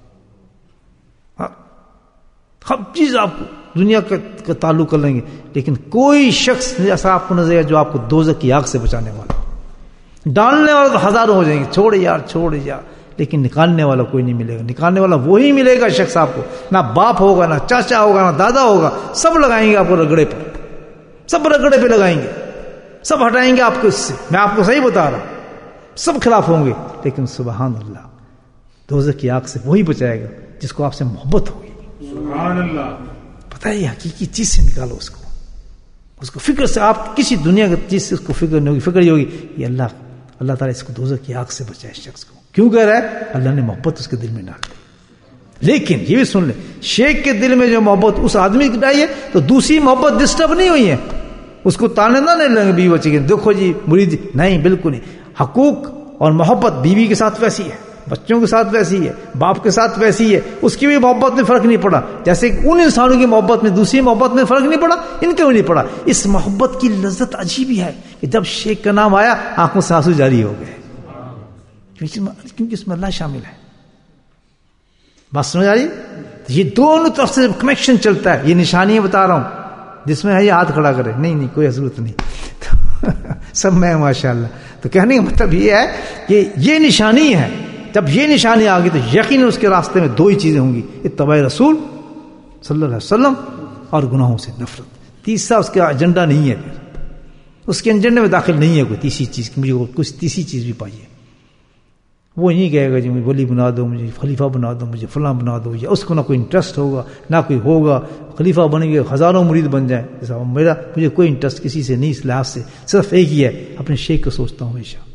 ہر چیز آپ کو دنیا کا تعلق کر لیں گے, لیکن کوئی شخص ایسا آپ کو نظر آئے جو آپ کو دوزخ کی آگ سے بچانے والا. ڈالنے والا تو ہزاروں ہو جائیں گے, چھوڑے یار چھوڑے یار, لیکن نکالنے والا کوئی نہیں ملے گا. نکالنے والا وہی ملے گا شخص آپ کو. نہ باپ ہوگا, نہ چاچا ہوگا, نہ دادا ہوگا, سب لگائیں گے آپ کو رگڑے پہ, سب رگڑے پہ لگائیں گے, سب ہٹائیں گے آپ کو اس سے. میں آپ کو صحیح بتا رہا ہوں, سب خلاف ہوں گے, لیکن سبحان اللہ دوزخ کی آگ سے وہی بچائے گا جس کو آپ سے محبت ہوگی. سبحان اللہ. پتہ ہے حقیقی چیز سے نکالو اس کو, اس کو فکر سے. آپ کسی دنیا کی چیز سے اس کو فکر نہیں ہوگی, فکر ہی ہوگی یہ اللہ اللہ تعالیٰ اس کو دوزخ کی آگ سے بچائے اس شخص کو. کیوں کہہ رہا ہے؟ اللہ نے محبت اس کے دل میں ڈال دی. لیکن یہ بھی سن لیں, شیخ کے دل میں جو محبت اس آدمی کی ڈالی ہے تو دوسری محبت ڈسٹرب نہیں ہوئی ہے. اس کو تانے نہ نہیں لیں گے بیوی بچے کے, دیکھو جی مرید, نہیں بالکل نہیں. حقوق اور محبت بیوی کے ساتھ ویسی ہے, بچوں کے ساتھ ویسی ہے، باپ کے ساتھ ویسی ہے، اس کی بھی محبت میں فرق نہیں پڑا، جیسے ان انسانوں کی محبت میں دوسری محبت میں فرق نہیں پڑا، ان کے بھی نہیں پڑا. اس محبت کی لذت عجیب ہی ہے کہ جب شیخ کا نام آیا آنکھوں سے آنسو جاری ہو گئے، کیونکہ اس میں اللہ شامل ہے. بات سمجھ آ رہی؟ یہ دونوں طرف سے کنیکشن چلتا ہے. یہ نشانیاں بتا رہا ہوں، جس میں ہے یہ ہاتھ کھڑا کرے، نہیں نہیں کوئی ضرورت نہیں، سب میں ماشاء اللہ. تو کہنے کا مطلب یہ ہے کہ یہ نشانی ہے. جب یہ نشانی آ گئی تو یقیناً اس کے راستے میں دو ہی چیزیں ہوں گی، اتباع رسول صلی اللہ علیہ وسلم اور گناہوں سے نفرت. تیسرا اس کا ایجنڈا نہیں ہے، پھر اس کے ایجنڈے میں داخل نہیں ہے کوئی تیسری چیز کہ مجھے کچھ تیسری چیز بھی پائیے. وہ نہیں کہے گا جی مجھے ولی بنا دو، مجھے خلیفہ بنا دو، مجھے فلاں بنا دو. یا اس کو نہ کوئی انٹرسٹ ہوگا نہ کوئی ہوگا. خلیفہ بنے گے ہزاروں مرید بن جائیں، جیسا میرا مجھے کوئی انٹرسٹ کسی سے نہیں اس لحاظ سے، صرف ایک ہی ہے اپنے شیخ کو سوچتا ہوں ہمیشہ.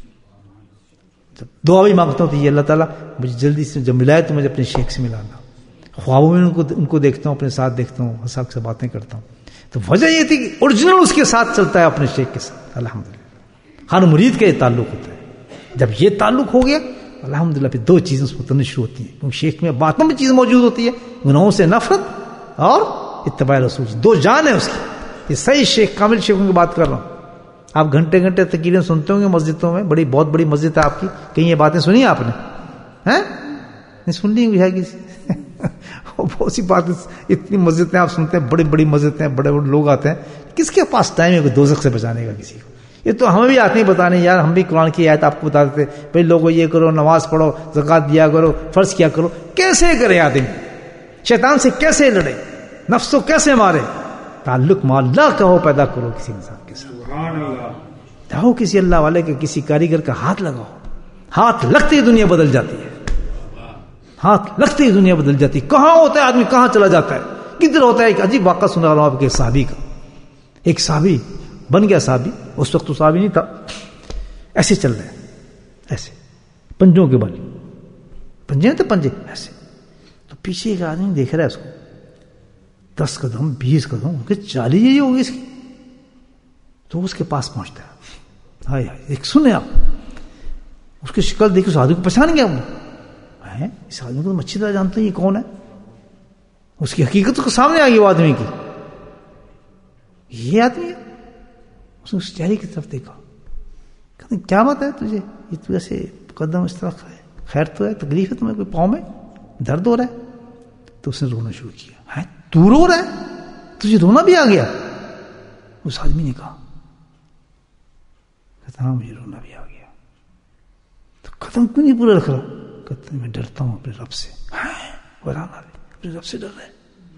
دعا بھی مانگتا ہوں تو یہ اللہ تعالیٰ مجھے جلدی سے جب ملائے تو مجھے اپنے شیخ سے ملانا. خوابوں میں ان کو ان کو دیکھتا ہوں، اپنے ساتھ دیکھتا ہوں، ہنساک سے باتیں کرتا ہوں. تو وجہ یہ تھی کہ اوریجنل اس کے ساتھ چلتا ہے، اپنے شیخ کے ساتھ. الحمدللہ ہر مرید کا یہ تعلق ہوتا ہے. جب یہ تعلق ہو گیا الحمدللہ پھر دو چیزیں اس میں شروع ہوتی ہیں، کیونکہ شیخ میں باتوں میں چیز موجود ہوتی ہے، گناہوں سے نفرت اور اتباع رسول. دو جان ہے اس کی. یہ صحیح شیخ، کامل شیخوں کی بات کر رہا ہوں. آپ گھنٹے گھنٹے تقریریں سنتے ہوں گے مسجدوں میں، بڑی بہت بڑی مسجد ہے آپ کی، کہیں یہ باتیں سنی آپ نے؟ ہیں نہیں سن لی ہے کسی؟ بہت سی باتیں، اتنی مسجدیں آپ سنتے ہیں، بڑی بڑی مسجدیں، بڑے بڑے لوگ آتے ہیں. کس کے پاس ٹائم ہے کوئی دوزخ سے بچانے کا کسی کو؟ یہ تو ہمیں بھی آتے نہیں بتانے. یار ہم بھی قرآن کی آیت آپ کو بتا دیتے، بھائی لوگوں یہ کرو، نماز پڑھو، زکات دیا کرو، فرض کیا کرو. کیسے کرے آدمی؟ شیطان سے کیسے لڑے؟ نفس کو کیسے مارے؟ تعلق مع اللہ کا ہو پیدا کرو کسی انسان کے ساتھ. جاؤ کسی اللہ والے کے، کسی کاریگر کا ہاتھ لگاؤ. ہاتھ لگتے ہی دنیا بدل جاتی ہے. ہاتھ لگتے ہی دنیا بدل جاتی ہے. کہاں ہوتا ہے آدمی، کہاں چلا جاتا ہے، کدھر ہوتا ہے. ایک عجیب واقعہ سنا رہا ہوں آپ کے صحابی کا. ایک صحابی بن گیا صحابی، اس وقت تو صحابی نہیں تھا. ایسے چل رہے ہیں، ایسے پنجوں کے بل، پنجے تو پنجے ایسے. تو پیچھے ایک آدمی دیکھ رہا ہے اس کو، دس قدم بیس قدم کہ چالیس ہی ہوگی اس کی. تو اس کے پاس پہنچتا ہے. ہائے ہائے، ایک سنے آپ اس کی شکل دیکھ، اس آدمی کو پہچان گیا. وہ اس آدمی کو اچھی طرح جانتے ہیں یہ کون ہے. اس کی حقیقت کو سامنے آ گئی وہ آدمی کی، یہ آدمی ہے. اس نے اس چہرے کی طرف دیکھا، کہتے کیا بات ہے تجھے، یہ تو ایسے قدم اس طرح ہے، خیر تو ہے، تکلیف ہے تمہیں، کوئی پاؤں میں درد ہو رہا ہے؟ تو اس نے رونا شروع کیا. ہے تو رو رہا ہے، تجھے رونا بھی آ گیا؟ اس آدمی نے کہا، کہتا ہاں مجھے رونا بھی آ گیا. تو قدم کیوں نہیں پورا رکھ رہا؟ کہتا میں ڈرتا ہوں اپنے رب سے. اپنے رب سے ڈر رہا ہے؟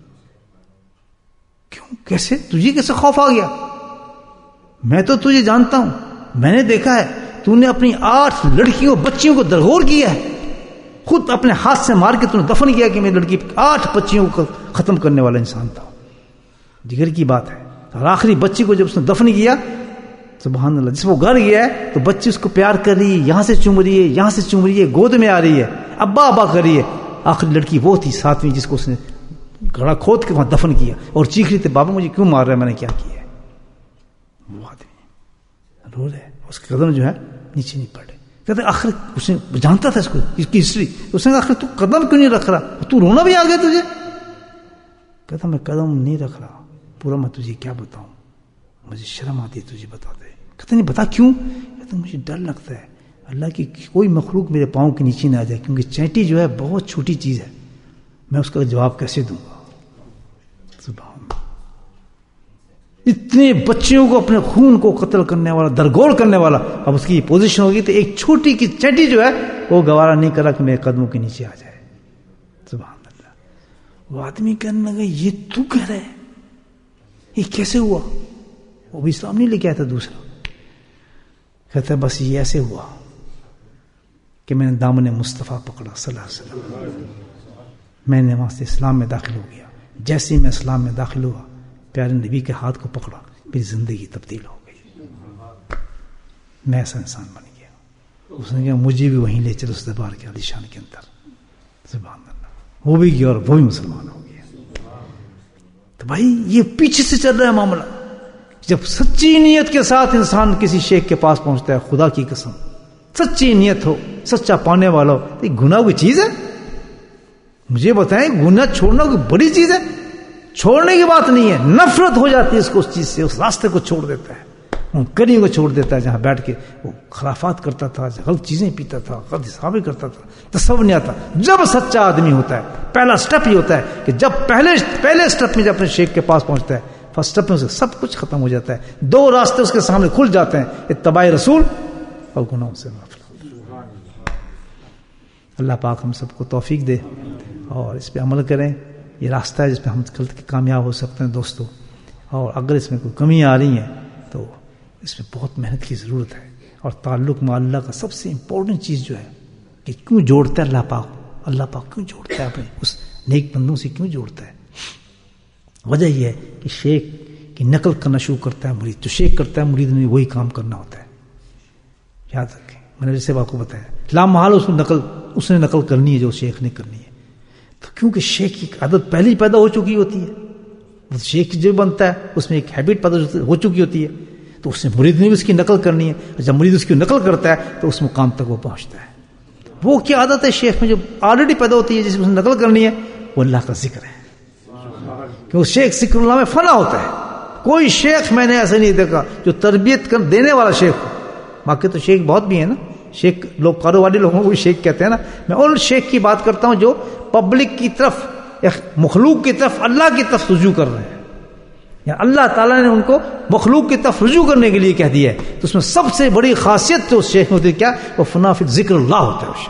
کیوں، کیسے، تجھے کیسے خوف آ گیا؟ میں تو تجھے جانتا ہوں، میں نے دیکھا ہے تو نے اپنی آٹھ لڑکیوں بچیوں کو درگور کیا ہے، خود اپنے ہاتھ سے مار کے تو نے دفن کیا کہ میری لڑکی آٹھ بچیوں کو ختم کرنے والا انسان تھا. جگر کی بات ہے. اور آخری بچی کو جب اس نے دفن کیا، سبحان اللہ، جس وہ گھر گیا ہے تو بچی اس کو پیار کر رہی ہے، یہاں سے چوم رہی ہے، یہاں سے چوم رہی ہے، گود میں آ رہی ہے، ابا ابا کر رہی ہے. آخری لڑکی وہ تھی ساتویں، جس کو اس نے گھڑا کھود کے وہاں دفن کیا اور چیخ رہی تھی بابا مجھے کیوں مار رہا ہے، میں نے کیا کیا ہے. وہ آدمی رو رہے، اس کے قدم جو ہے نیچے نہیں پڑے. کہتے آخر اس نے جانتا تھا اس کو، اس کی ہسٹری. اس نے آخر تو قدم کیوں نہیں رکھ رہا، تو رونا بھی آ گیا تجھے؟ کہتا میں قدم نہیں رکھ رہا پورا، میں تجھے کیا بتاؤں، مجھے شرم آتی ہے تجھے بتاتے. کہتا نہیں بتا کیوں؟ کہتا مجھے ڈر لگتا ہے اللہ کی کوئی مخلوق میرے پاؤں کے نیچے نہ آ جائے، کیونکہ چینٹی جو ہے بہت چھوٹی چیز ہے، میں اس کا جواب کیسے دوں گا. سبحان اللہ، اتنے بچیوں کو اپنے خون کو قتل کرنے والا، درگور کرنے والا، اب اس کی پوزیشن ہوگی تو ایک چھوٹی کی چینٹی جو ہے وہ گوارا نہیں کرا کہ میرے قدموں کے نیچے آ جائے. سبحان اللہ. وہ آدمی کہنے لگا یہ تو کہہ رہے ہے، یہ کیسے ہوا؟ وہ بھی اسلام نہیں لے کے آیا تھا دوسرا. کہتا ہے بس یہ ایسے ہوا کہ میں نے دامن مصطفیٰ پکڑا صلی اللہ علیہ وسلم، میں نے وہاں سے اسلام میں داخل ہو گیا. جیسے میں اسلام میں داخل ہوا، پیارے نبی کے ہاتھ کو پکڑا، میری زندگی تبدیل ہو گئی، میں ایسا انسان بن گیا. اس نے کہا مجھے بھی وہیں لے چلو اس دربار کے عالی شان کے اندر. سبحان اللہ. وہ بھی گیا اور وہ بھی مسلمان ہو گیا. تو بھائی یہ پیچھے سے چل رہا ہے معاملہ. جب سچی نیت کے ساتھ انسان کسی شیخ کے پاس پہنچتا ہے، خدا کی قسم سچی نیت ہو, سچا پانے والا ہو. تو یہ گناہ کوئی چیز ہے؟ مجھے بتائیں, گناہ چھوڑنا کوئی بڑی چیز ہے؟ چھوڑنے کی بات نہیں ہے, نفرت ہو جاتی ہے اس کو, اس چیز سے, اس راستے کو چھوڑ دیتا ہے, ان کڑیوں کو چھوڑ دیتا ہے جہاں بیٹھ کے وہ خرافات کرتا تھا, غلط چیزیں پیتا تھا, غلط حسابیں کرتا تھا. تصور نہیں آتا. جب سچا آدمی ہوتا ہے, پہلا سٹیپ یہ ہوتا ہے کہ جب پہلے پہلے سٹیپ میں جب اپنے شیخ کے پاس پہنچتا ہے, فرسٹ سٹیپ میں سے سب کچھ ختم ہو جاتا ہے. دو راستے اس کے سامنے کھل جاتے ہیں, اتباع رسول اور گناہوں سے معافی. اللہ پاک ہم سب کو توفیق دے اور اس پہ عمل کریں. یہ راستہ ہے جس پہ ہم کل کامیاب ہو سکتے ہیں دوستو. اور اگر اس میں کوئی کمیاں آ رہی ہیں تو اس میں بہت محنت کی ضرورت ہے. اور تعلق مع اللہ کا سب سے امپورٹنٹ چیز جو ہے کہ کیوں جوڑتا ہے اللہ پاک, اللہ پاک کیوں جوڑتا ہے اپنے اس نیک بندوں سے, کیوں جوڑتا ہے؟ وجہ یہ ہے کہ شیخ کی نقل کرنا شروع کرتا ہے مرید. جو شیخ کرتا ہے مرید نے وہی کام کرنا ہوتا ہے. یاد رکھیں, میں نے جیسے آپ کو بتایا, لامحال اس کو نقل اس نے نقل کرنی ہے جو شیخ نے کرنی ہے. تو کیونکہ شیخ کی عادت پہلے ہی پیدا ہو چکی ہوتی ہے, وہ شیخ جو بنتا ہے اس میں ایک ہیبٹ پیدا ہو چکی ہوتی ہے, تو اس نے مرید نے بھی اس کی نقل کرنی ہے. جب مرید اس کی نقل کرتا ہے تو اس مقام تک وہ پہنچتا ہے. وہ کیا عادت ہے شیخ میں جو آلریڈی پیدا ہوتی ہے, جس میں نقل کرنی ہے, وہ اللہ کا ذکر ہے. کیونکہ شیخ ذکر اللہ میں فنا ہوتا ہے. کوئی شیخ میں نے ایسا نہیں دیکھا جو تربیت کر دینے والا شیخ ہو. باقی تو شیخ بہت بھی ہے نا, شیخ لوگ کاروباری لوگوں کو شیخ کہتے ہیں نا. میں ان شیخ کی بات کرتا ہوں جو پبلک کی طرف, مخلوق کی طرف, اللہ کی طرف رجوع کر رہے ہیں. یعنی اللہ تعالیٰ نے ان کو مخلوق کی طرف رجوع کرنے کے لیے کہہ دیا ہے. تو اس میں سب سے بڑی خاصیت جو اس شیخ میں ہوتی ہے کیا, وہ فنا فی ذکر اللہ ہوتا ہے.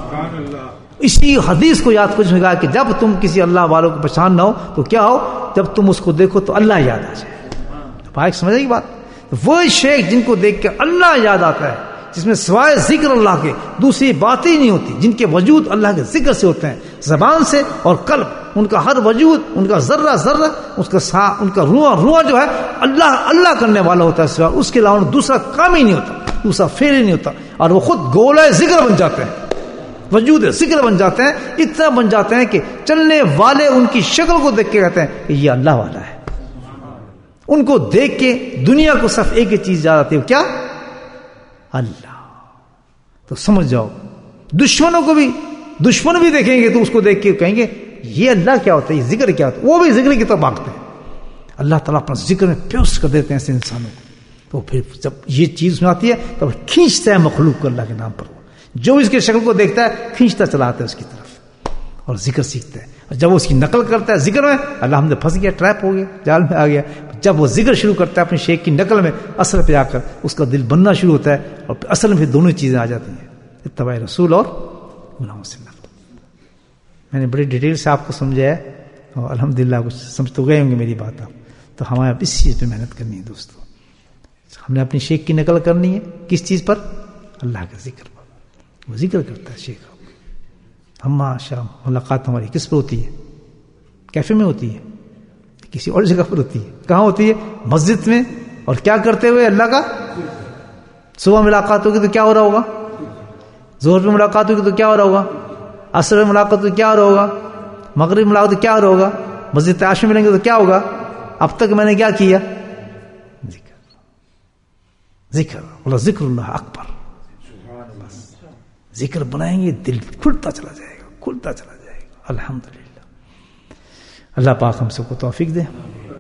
اس اسی حدیث کو یاد کچھ میں کہا کہ جب تم کسی اللہ والوں کو پہچان نہ ہو تو کیا ہو, جب تم اس کو دیکھو تو اللہ یاد آ جائے. بھائی سمجھ گی بات؟ وہ شیخ جن کو دیکھ کے اللہ یاد آتا ہے, جس میں سوائے ذکر اللہ کے دوسری باتیں ہی نہیں ہوتی, جن کے وجود اللہ کے ذکر سے ہوتے ہیں, زبان سے اور قلب, ان کا ہر وجود, ان کا ذرہ ذرہ, اس کا سا, ان کا روح روح جو ہے اللہ اللہ کرنے والا ہوتا ہے. سوائے اس کے علاوہ دوسرا کام ہی نہیں ہوتا, دوسرا فعل ہی نہیں ہوتا, اور وہ خود گولہ ذکر بن جاتے ہیں, وجود ذکر بن جاتے ہیں. اتنا بن جاتے ہیں کہ چلنے والے ان کی شکل کو دیکھ کے کہتے ہیں کہ یہ اللہ والا ہے. ان کو دیکھ کے دنیا کو صرف ایک ہی چیز یاد آتی ہے, کیا؟ اللہ. تو سمجھ جاؤ, دشمنوں کو بھی, دشمن بھی دیکھیں گے تو اس کو دیکھ کے کہیں گے یہ اللہ کیا ہوتا ہے, یہ ذکر کیا ہوتا ہے. وہ بھی ذکر کی طرف بھاگتے ہیں. اللہ تعالیٰ اپنا ذکر میں پیوس کر دیتے ہیں ایسے انسانوں کو. تو پھر جب یہ چیز میں آتی ہے تو کھینچتا ہے مخلوق کو اللہ کے نام پر. جو اس کی شکل کو دیکھتا ہے کھینچتا چلا آتا ہے اس کی طرف اور ذکر سیکھتا ہے. اور جب وہ اس کی نقل کرتا ہے ذکر میں, اللہ ہم نے پھنس گیا, ٹریپ ہو گیا, جال میں آ گیا. جب وہ ذکر شروع کرتا ہے اپنے شیخ کی نقل میں, اثر پہ آ کر اس کا دل بننا شروع ہوتا ہے, اور اصل میں دونوں چیزیں آ جاتی ہیں, اتباع رسول اور گناہوں سے نفرت. میں نے بڑی ڈیٹیل سے آپ کو سمجھایا اور الحمدللہ کچھ سمجھ تو گئے ہوں گے میری بات. آپ تو ہمیں اب اس چیز پہ محنت کرنی ہے دوستو. ہم نے اپنی شیخ کی نقل کرنی ہے کس چیز پر؟ اللہ کا ذکر پر. وہ ذکر کرتا ہے شیخ. ہم شام ملاقات ہماری کس پر ہوتی ہے؟ کیفے میں ہوتی ہے, کسی اور جگہ پر ہوتی ہے؟ کہاں ہوتی ہے؟ مسجد میں. اور کیا کرتے ہوئے؟ اللہ کا. صبح ملاقات ہوگی تو کیا ہو رہا ہوگا؟ ظہر پہ ملاقات ہوگی تو کیا ہو رہا ہوگا؟ عصر میں ملاقات تو کیا ہو رہا ہوگا؟ مغرب ملاقات تو کیا ہو رہا ہوگا؟ مسجد عائشہ میں ملیں گے تو کیا ہوگا؟ اب تک میں نے کیا کیا؟ ذکر. ذکر اللہ, ذکر اللہ اکبر. ذکر بنائیں گے دل کھلتا چلا جائے گا, کھلتا چلا جائے گا. الحمدللہ. اللہ پاک ہم سب کو توفیق دے.